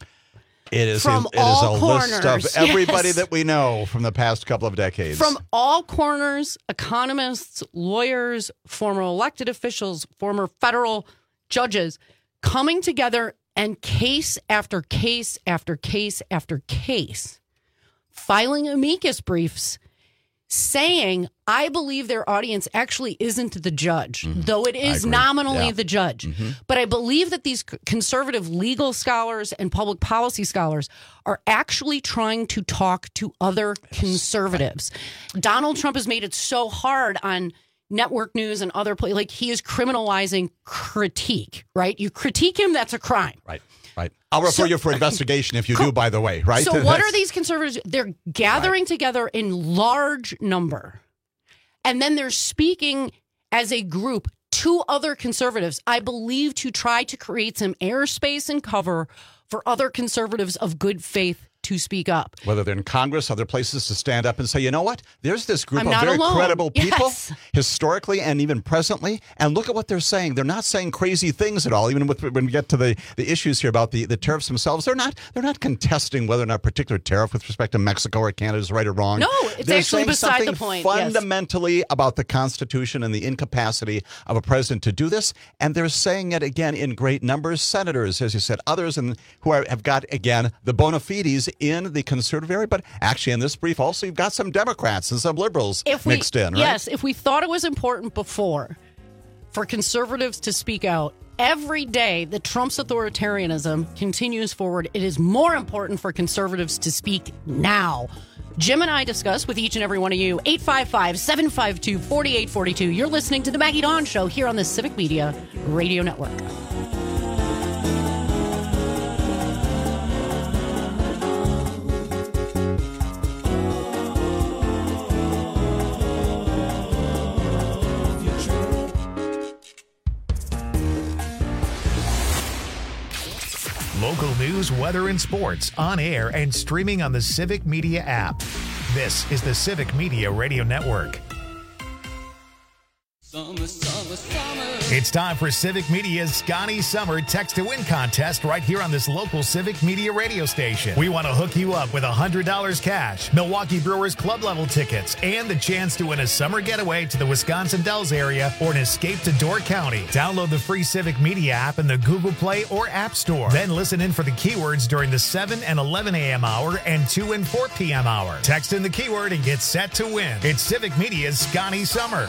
It is from a corners, list of everybody that we know from the past couple of decades. From all corners, economists, lawyers, former elected officials, former federal judges coming together and case after case after case after case, filing amicus briefs saying, I believe their audience actually isn't the judge, though it is nominally the judge. But I believe that these conservative legal scholars and public policy scholars are actually trying to talk to other conservatives. Donald Trump has made it so hard on network news and other places. Like, he is criminalizing critique, right? You critique him, that's a crime. Right. I'll refer you for investigation if you do, by the way, right? So what are these conservatives? They're gathering together in large number, and then they're speaking as a group to other conservatives, I believe, to try to create some airspace and cover for other conservatives of good faith to speak up. Whether they're in Congress, other places, to stand up and say, you know what? There's this group of very alone. credible people, Yes. historically and even presently, and look at what they're saying. They're not saying crazy things at all. Even when we get to the issues here about the tariffs themselves, they're not contesting whether or not a particular tariff with respect to Mexico or Canada is right or wrong. No, it's they're actually saying beside the something point. Yes. fundamentally about the Constitution and the incapacity of a president to do this, and they're saying it again in great numbers. Senators, as you said, others, and who have got, again, the bona fides in the conservative area, but actually in this brief also you've got some Democrats and some liberals mixed in, right? Yes, if we thought it was important before for conservatives to speak out, every day that Trump's authoritarianism continues forward, it is more important for conservatives to speak now. Jim and I discuss with each and every one of you, 855-752-4842. You're listening to The Maggie Dawn Show here on the Civic Media Radio Network. Local news, weather, and sports on air and streaming on the Civic Media app. This is the Civic Media Radio Network. Summer, summer, summer. It's time for Civic Media's Scotty Summer Text to Win contest right here on this local Civic Media radio station. We want to hook you up with $100 cash, Milwaukee Brewers club level tickets, and the chance to win a summer getaway to the Wisconsin Dells area or an escape to Door County. Download the free Civic Media app in the Google Play or App Store. Then listen in for the keywords during the 7 and 11 a.m. hour and 2 and 4 p.m. hour. Text in the keyword and get set to win. It's Civic Media's Scotty Summer.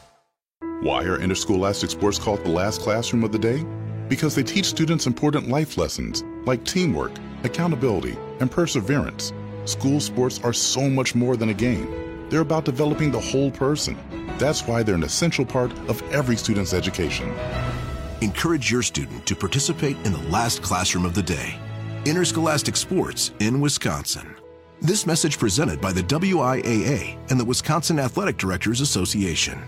Why are interscholastic sports called the last classroom of the day? Because they teach students important life lessons like teamwork, accountability, and perseverance. School sports are so much more than a game. They're about developing the whole person. That's why they're an essential part of every student's education. Encourage your student to participate in the last classroom of the day. Interscholastic sports in Wisconsin. This message presented by the WIAA and the Wisconsin Athletic Directors Association.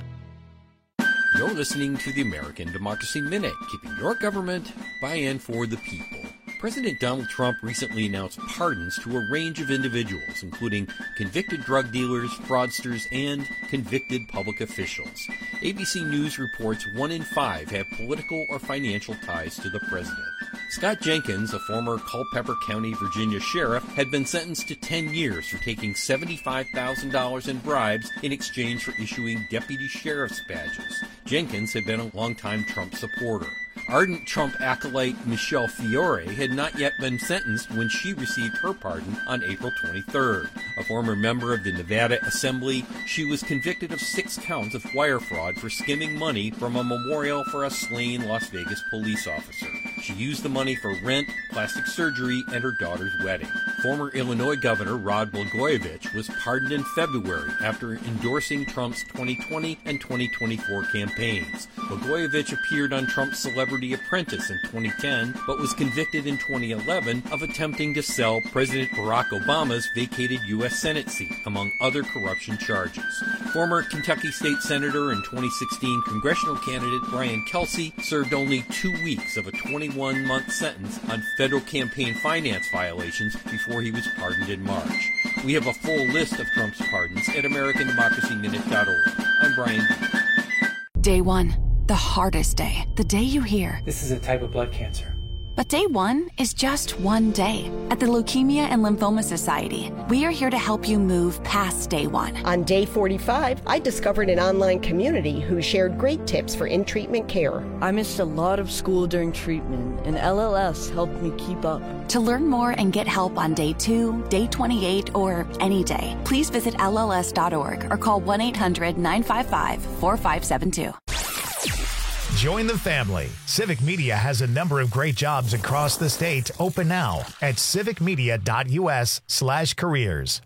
You're listening to the American Democracy Minute, keeping your government by and for the people. President Donald Trump recently announced pardons to a range of individuals, including convicted drug dealers, fraudsters, and convicted public officials. ABC News reports 1 in 5 have political or financial ties to the president. Scott Jenkins, a former Culpeper County, Virginia sheriff, had been sentenced to 10 years for taking $75,000 in bribes in exchange for issuing deputy sheriff's badges. Jenkins had been a longtime Trump supporter. Ardent Trump acolyte Michelle Fiore had not yet been sentenced when she received her pardon on April 23rd. A former member of the Nevada Assembly, she was convicted of 6 counts of wire fraud for skimming money from a memorial for a slain Las Vegas police officer. She used the money for rent, plastic surgery, and her daughter's wedding. Former Illinois Governor Rod Blagojevich was pardoned in February after endorsing Trump's 2020 and 2024 campaigns. Blagojevich appeared on Trump's Celebrity Apprentice in 2010, but was convicted in 2011 of attempting to sell President Barack Obama's vacated U.S. Senate seat, among other corruption charges. Former Kentucky State Senator and 2016 congressional candidate Brian Kelsey served only 2 weeks of a 21-month sentence on federal campaign finance violations before he was pardoned in March. We have a full list of Trump's pardons at AmericanDemocracyMinute.org. I'm Brian Dean. Day 1. The hardest day. The day you hear, "This is a type of blood cancer." But day 1 is just one day. At the Leukemia and Lymphoma Society, we are here to help you move past day 1. On day 45, I discovered an online community who shared great tips for in-treatment care. I missed a lot of school during treatment, and LLS helped me keep up. To learn more and get help on day 2, day 28, or any day, please visit LLS.org or call 1-800-955-4572. Join the family. Civic Media has a number of great jobs across the state open now at civicmedia.us/careers.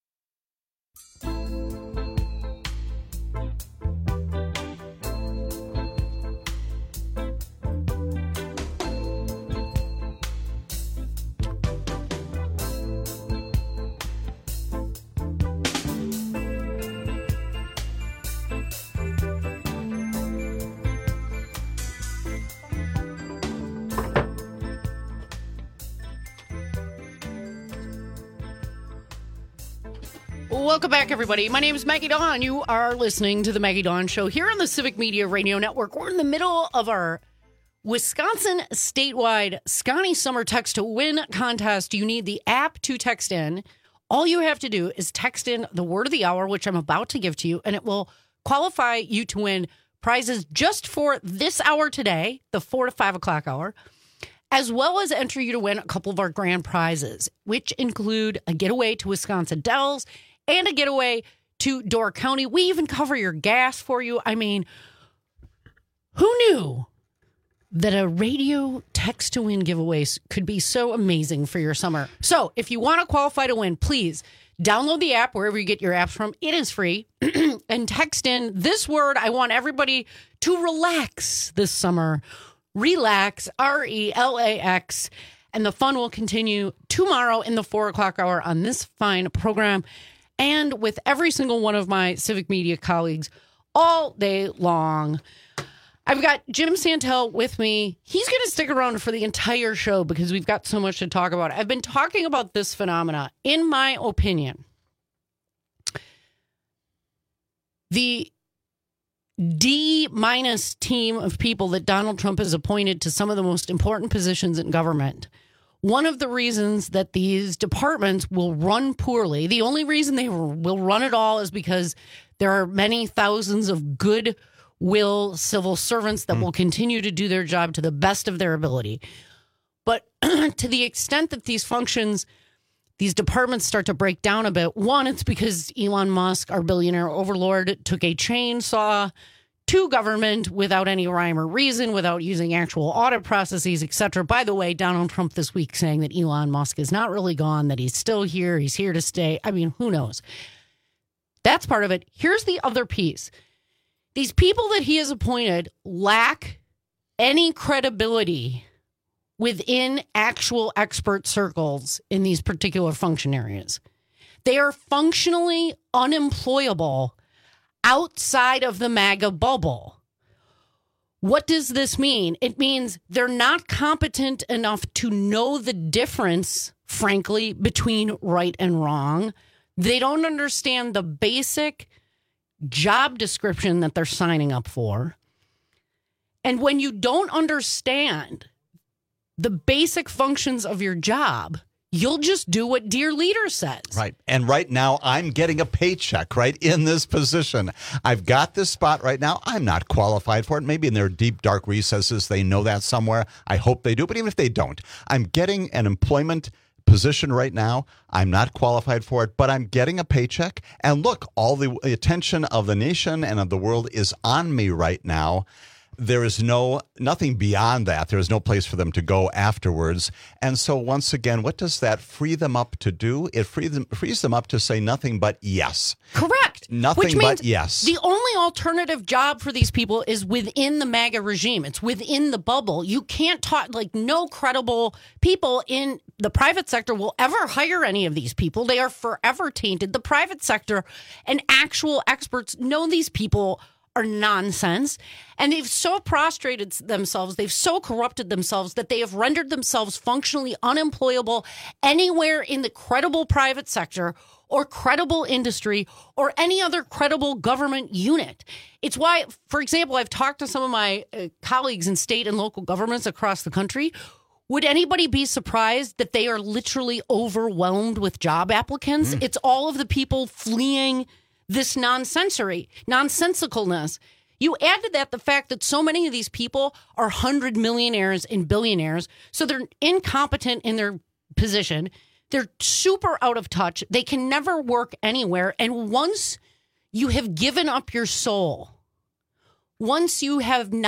Welcome back, everybody. My name is Maggie Dawn. You are listening to the Maggie Dawn Show here on the Civic Media Radio Network. We're in the middle of our Wisconsin statewide Scotty Summer Text to Win contest. You need the app to text in. All you have to do is text in the word of the hour, which I'm about to give to you, and it will qualify you to win prizes just for this hour today, the 4 to 5 o'clock hour, as well as enter you to win a couple of our grand prizes, which include a getaway to Wisconsin Dells and a getaway to Door County. We even cover your gas for you. I mean, who knew that a radio text to win giveaways could be so amazing for your summer? So if you want to qualify to win, please download the app wherever you get your apps from. It is free. And text in this word. I want everybody to relax this summer. Relax, RELAX. And the fun will continue tomorrow in the 4 o'clock hour on this fine program and with every single one of my Civic Media colleagues all day long. I've got Jim Santel with me. He's going to stick around for the entire show because we've got so much to talk about. I've been talking about this phenomena. In my opinion, the D- team of people that Donald Trump has appointed to some of the most important positions in government, one of the reasons that these departments will run poorly, the only reason they will run at all is because there are many thousands of goodwill civil servants that will continue to do their job to the best of their ability. But to the extent that these functions, these departments start to break down a bit, one, it's because Elon Musk, our billionaire overlord, took a chainsaw to government without any rhyme or reason, without using actual audit processes, etc. By the way, Donald Trump this week saying that Elon Musk is not really gone, that he's still here, he's here to stay. I mean, who knows? That's part of it. Here's the other piece. These people that he has appointed lack any credibility within actual expert circles in these particular function areas. They are functionally unemployable outside of the MAGA bubble. What does this mean? It means they're not competent enough to know the difference, frankly, between right and wrong. They don't understand the basic job description that they're signing up for. And when you don't understand the basic functions of your job, you'll just do what Dear Leader says. Right. And right now, I'm getting a paycheck, right, in this position. I've got this spot right now. I'm not qualified for it. Maybe in their deep, dark recesses, they know that somewhere. I hope they do. But even if they don't, I'm getting an employment position right now. I'm not qualified for it, but I'm getting a paycheck. And look, all the attention of the nation and of the world is on me right now. There is nothing beyond that. There is no place for them to go afterwards. And so once again, what does that free them up to do? It frees them up to say nothing but yes. Correct. Nothing Which means but yes. The only alternative job for these people is within the MAGA regime. It's within the bubble. You can't talk, like, no credible people in the private sector will ever hire any of these people. They are forever tainted. The private sector and actual experts know these people are nonsense, and they've so prostrated themselves, they've so corrupted themselves that they have rendered themselves functionally unemployable anywhere in the credible private sector or credible industry or any other credible government unit. It's why, for example, I've talked to some of my colleagues in state and local governments across the country. Would anybody be surprised that they are literally overwhelmed with job applicants? It's all of the people fleeing this nonsensicalness. You add to that the fact that so many of these people are 100 millionaires and billionaires, so they're incompetent in their position. They're super out of touch. They can never work anywhere. And once you have given up your soul, once you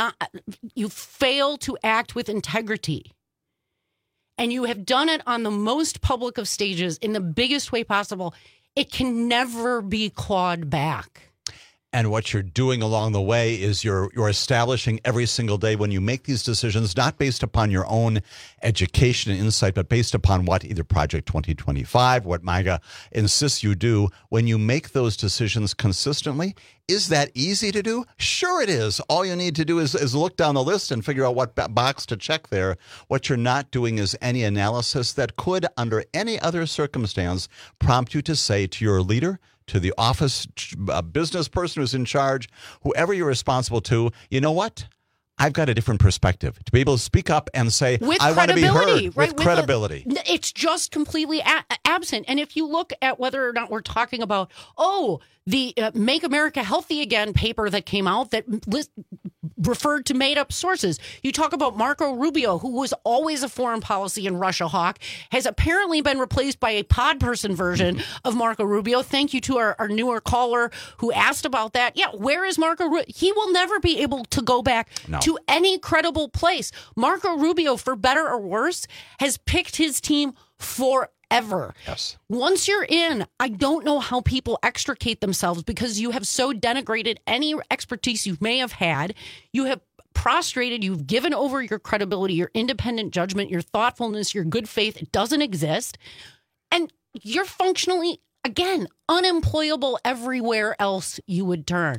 fail to act with integrity, and you have done it on the most public of stages in the biggest way possible, it can never be clawed back. And what you're doing along the way is you're establishing every single day when you make these decisions, not based upon your own education and insight, but based upon what either Project 2025, what MAGA insists you do. When you make those decisions consistently, is that easy to do? Sure it is. All you need to do is look down the list and figure out what box to check there. What you're not doing is any analysis that could, under any other circumstance, prompt you to say to your leader, to the office business person who's in charge, whoever you're responsible to, you know what? I've got a different perspective. To be able to speak up and say, I want to be heard, right? With credibility. It's just completely absent. And if you look at whether or not we're talking about, the Make America Healthy Again paper that came out that referred to made-up sources. You talk about Marco Rubio, who was always a foreign policy and Russia hawk, has apparently been replaced by a pod person version of Marco Rubio. Thank you to our newer caller who asked about that. Yeah, where is Marco Rubio? He will never be able to go back to any credible place. Marco Rubio, for better or worse, has picked his team forever. Yes. Once you're in, I don't know how people extricate themselves because you have so denigrated any expertise you may have had. You have prostrated, you've given over your credibility, your independent judgment, your thoughtfulness, your good faith. It doesn't exist. And you're functionally, again, unemployable everywhere else you would turn.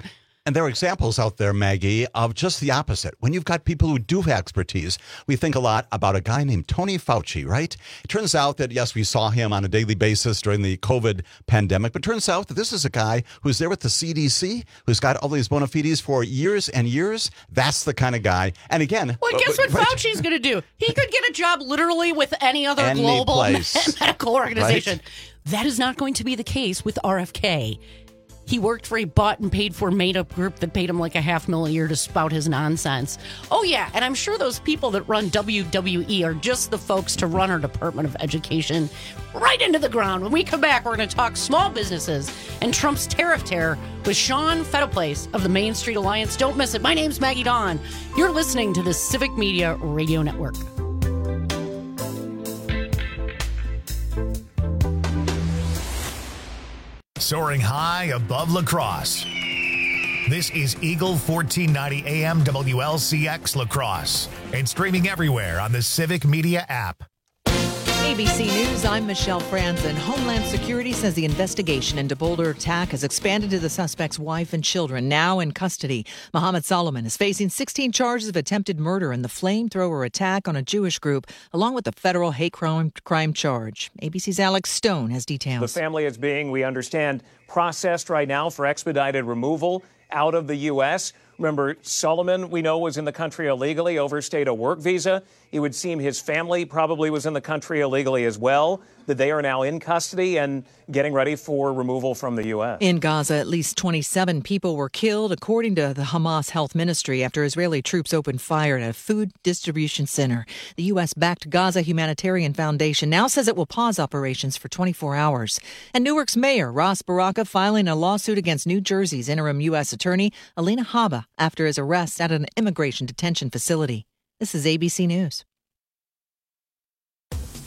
And there are examples out there, Maggie, of just the opposite. When you've got people who do have expertise, we think a lot about a guy named Tony Fauci, right? It turns out that, yes, we saw him on a daily basis during the COVID pandemic, but turns out that this is a guy who's there with the CDC, who's got all these bona fides for years and years. That's the kind of guy. And again... Well, guess what Fauci's going to do? He could get a job literally with any other global medical organization. Right? That is not going to be the case with RFK. He worked for a bought and paid for made-up group that paid him like $500,000 a year to spout his nonsense. Oh, yeah, and I'm sure those people that run WWE are just the folks to run our Department of Education right into the ground. When we come back, we're going to talk small businesses and Trump's tariff terror with Sean Fettleplace of the Main Street Alliance. Don't miss it. My name's Maggie Dawn. You're listening to the Civic Media Radio Network. Soaring high above La Crosse. This is Eagle 1490 AM WLCX La Crosse and streaming everywhere on the Civic Media app. ABC News, I'm Michelle Franzen. Homeland Security says the investigation into Boulder attack has expanded to the suspect's wife and children, now in custody. Mohammed Solomon is facing 16 charges of attempted murder in the flamethrower attack on a Jewish group, along with the federal hate crime charge. ABC's Alex Stone has details. The family is being, we understand, processed right now for expedited removal out of the U.S. Remember, Solomon, we know, was in the country illegally, overstayed a work visa. It would seem his family probably was in the country illegally as well, that they are now in custody and getting ready for removal from the U.S. In Gaza, at least 27 people were killed, according to the Hamas Health Ministry, after Israeli troops opened fire at a food distribution center. The U.S.-backed Gaza Humanitarian Foundation now says it will pause operations for 24 hours. And Newark's mayor, Ross Baraka, filing a lawsuit against New Jersey's interim U.S. attorney, Alina Habba, after his arrest at an immigration detention facility. This is ABC News.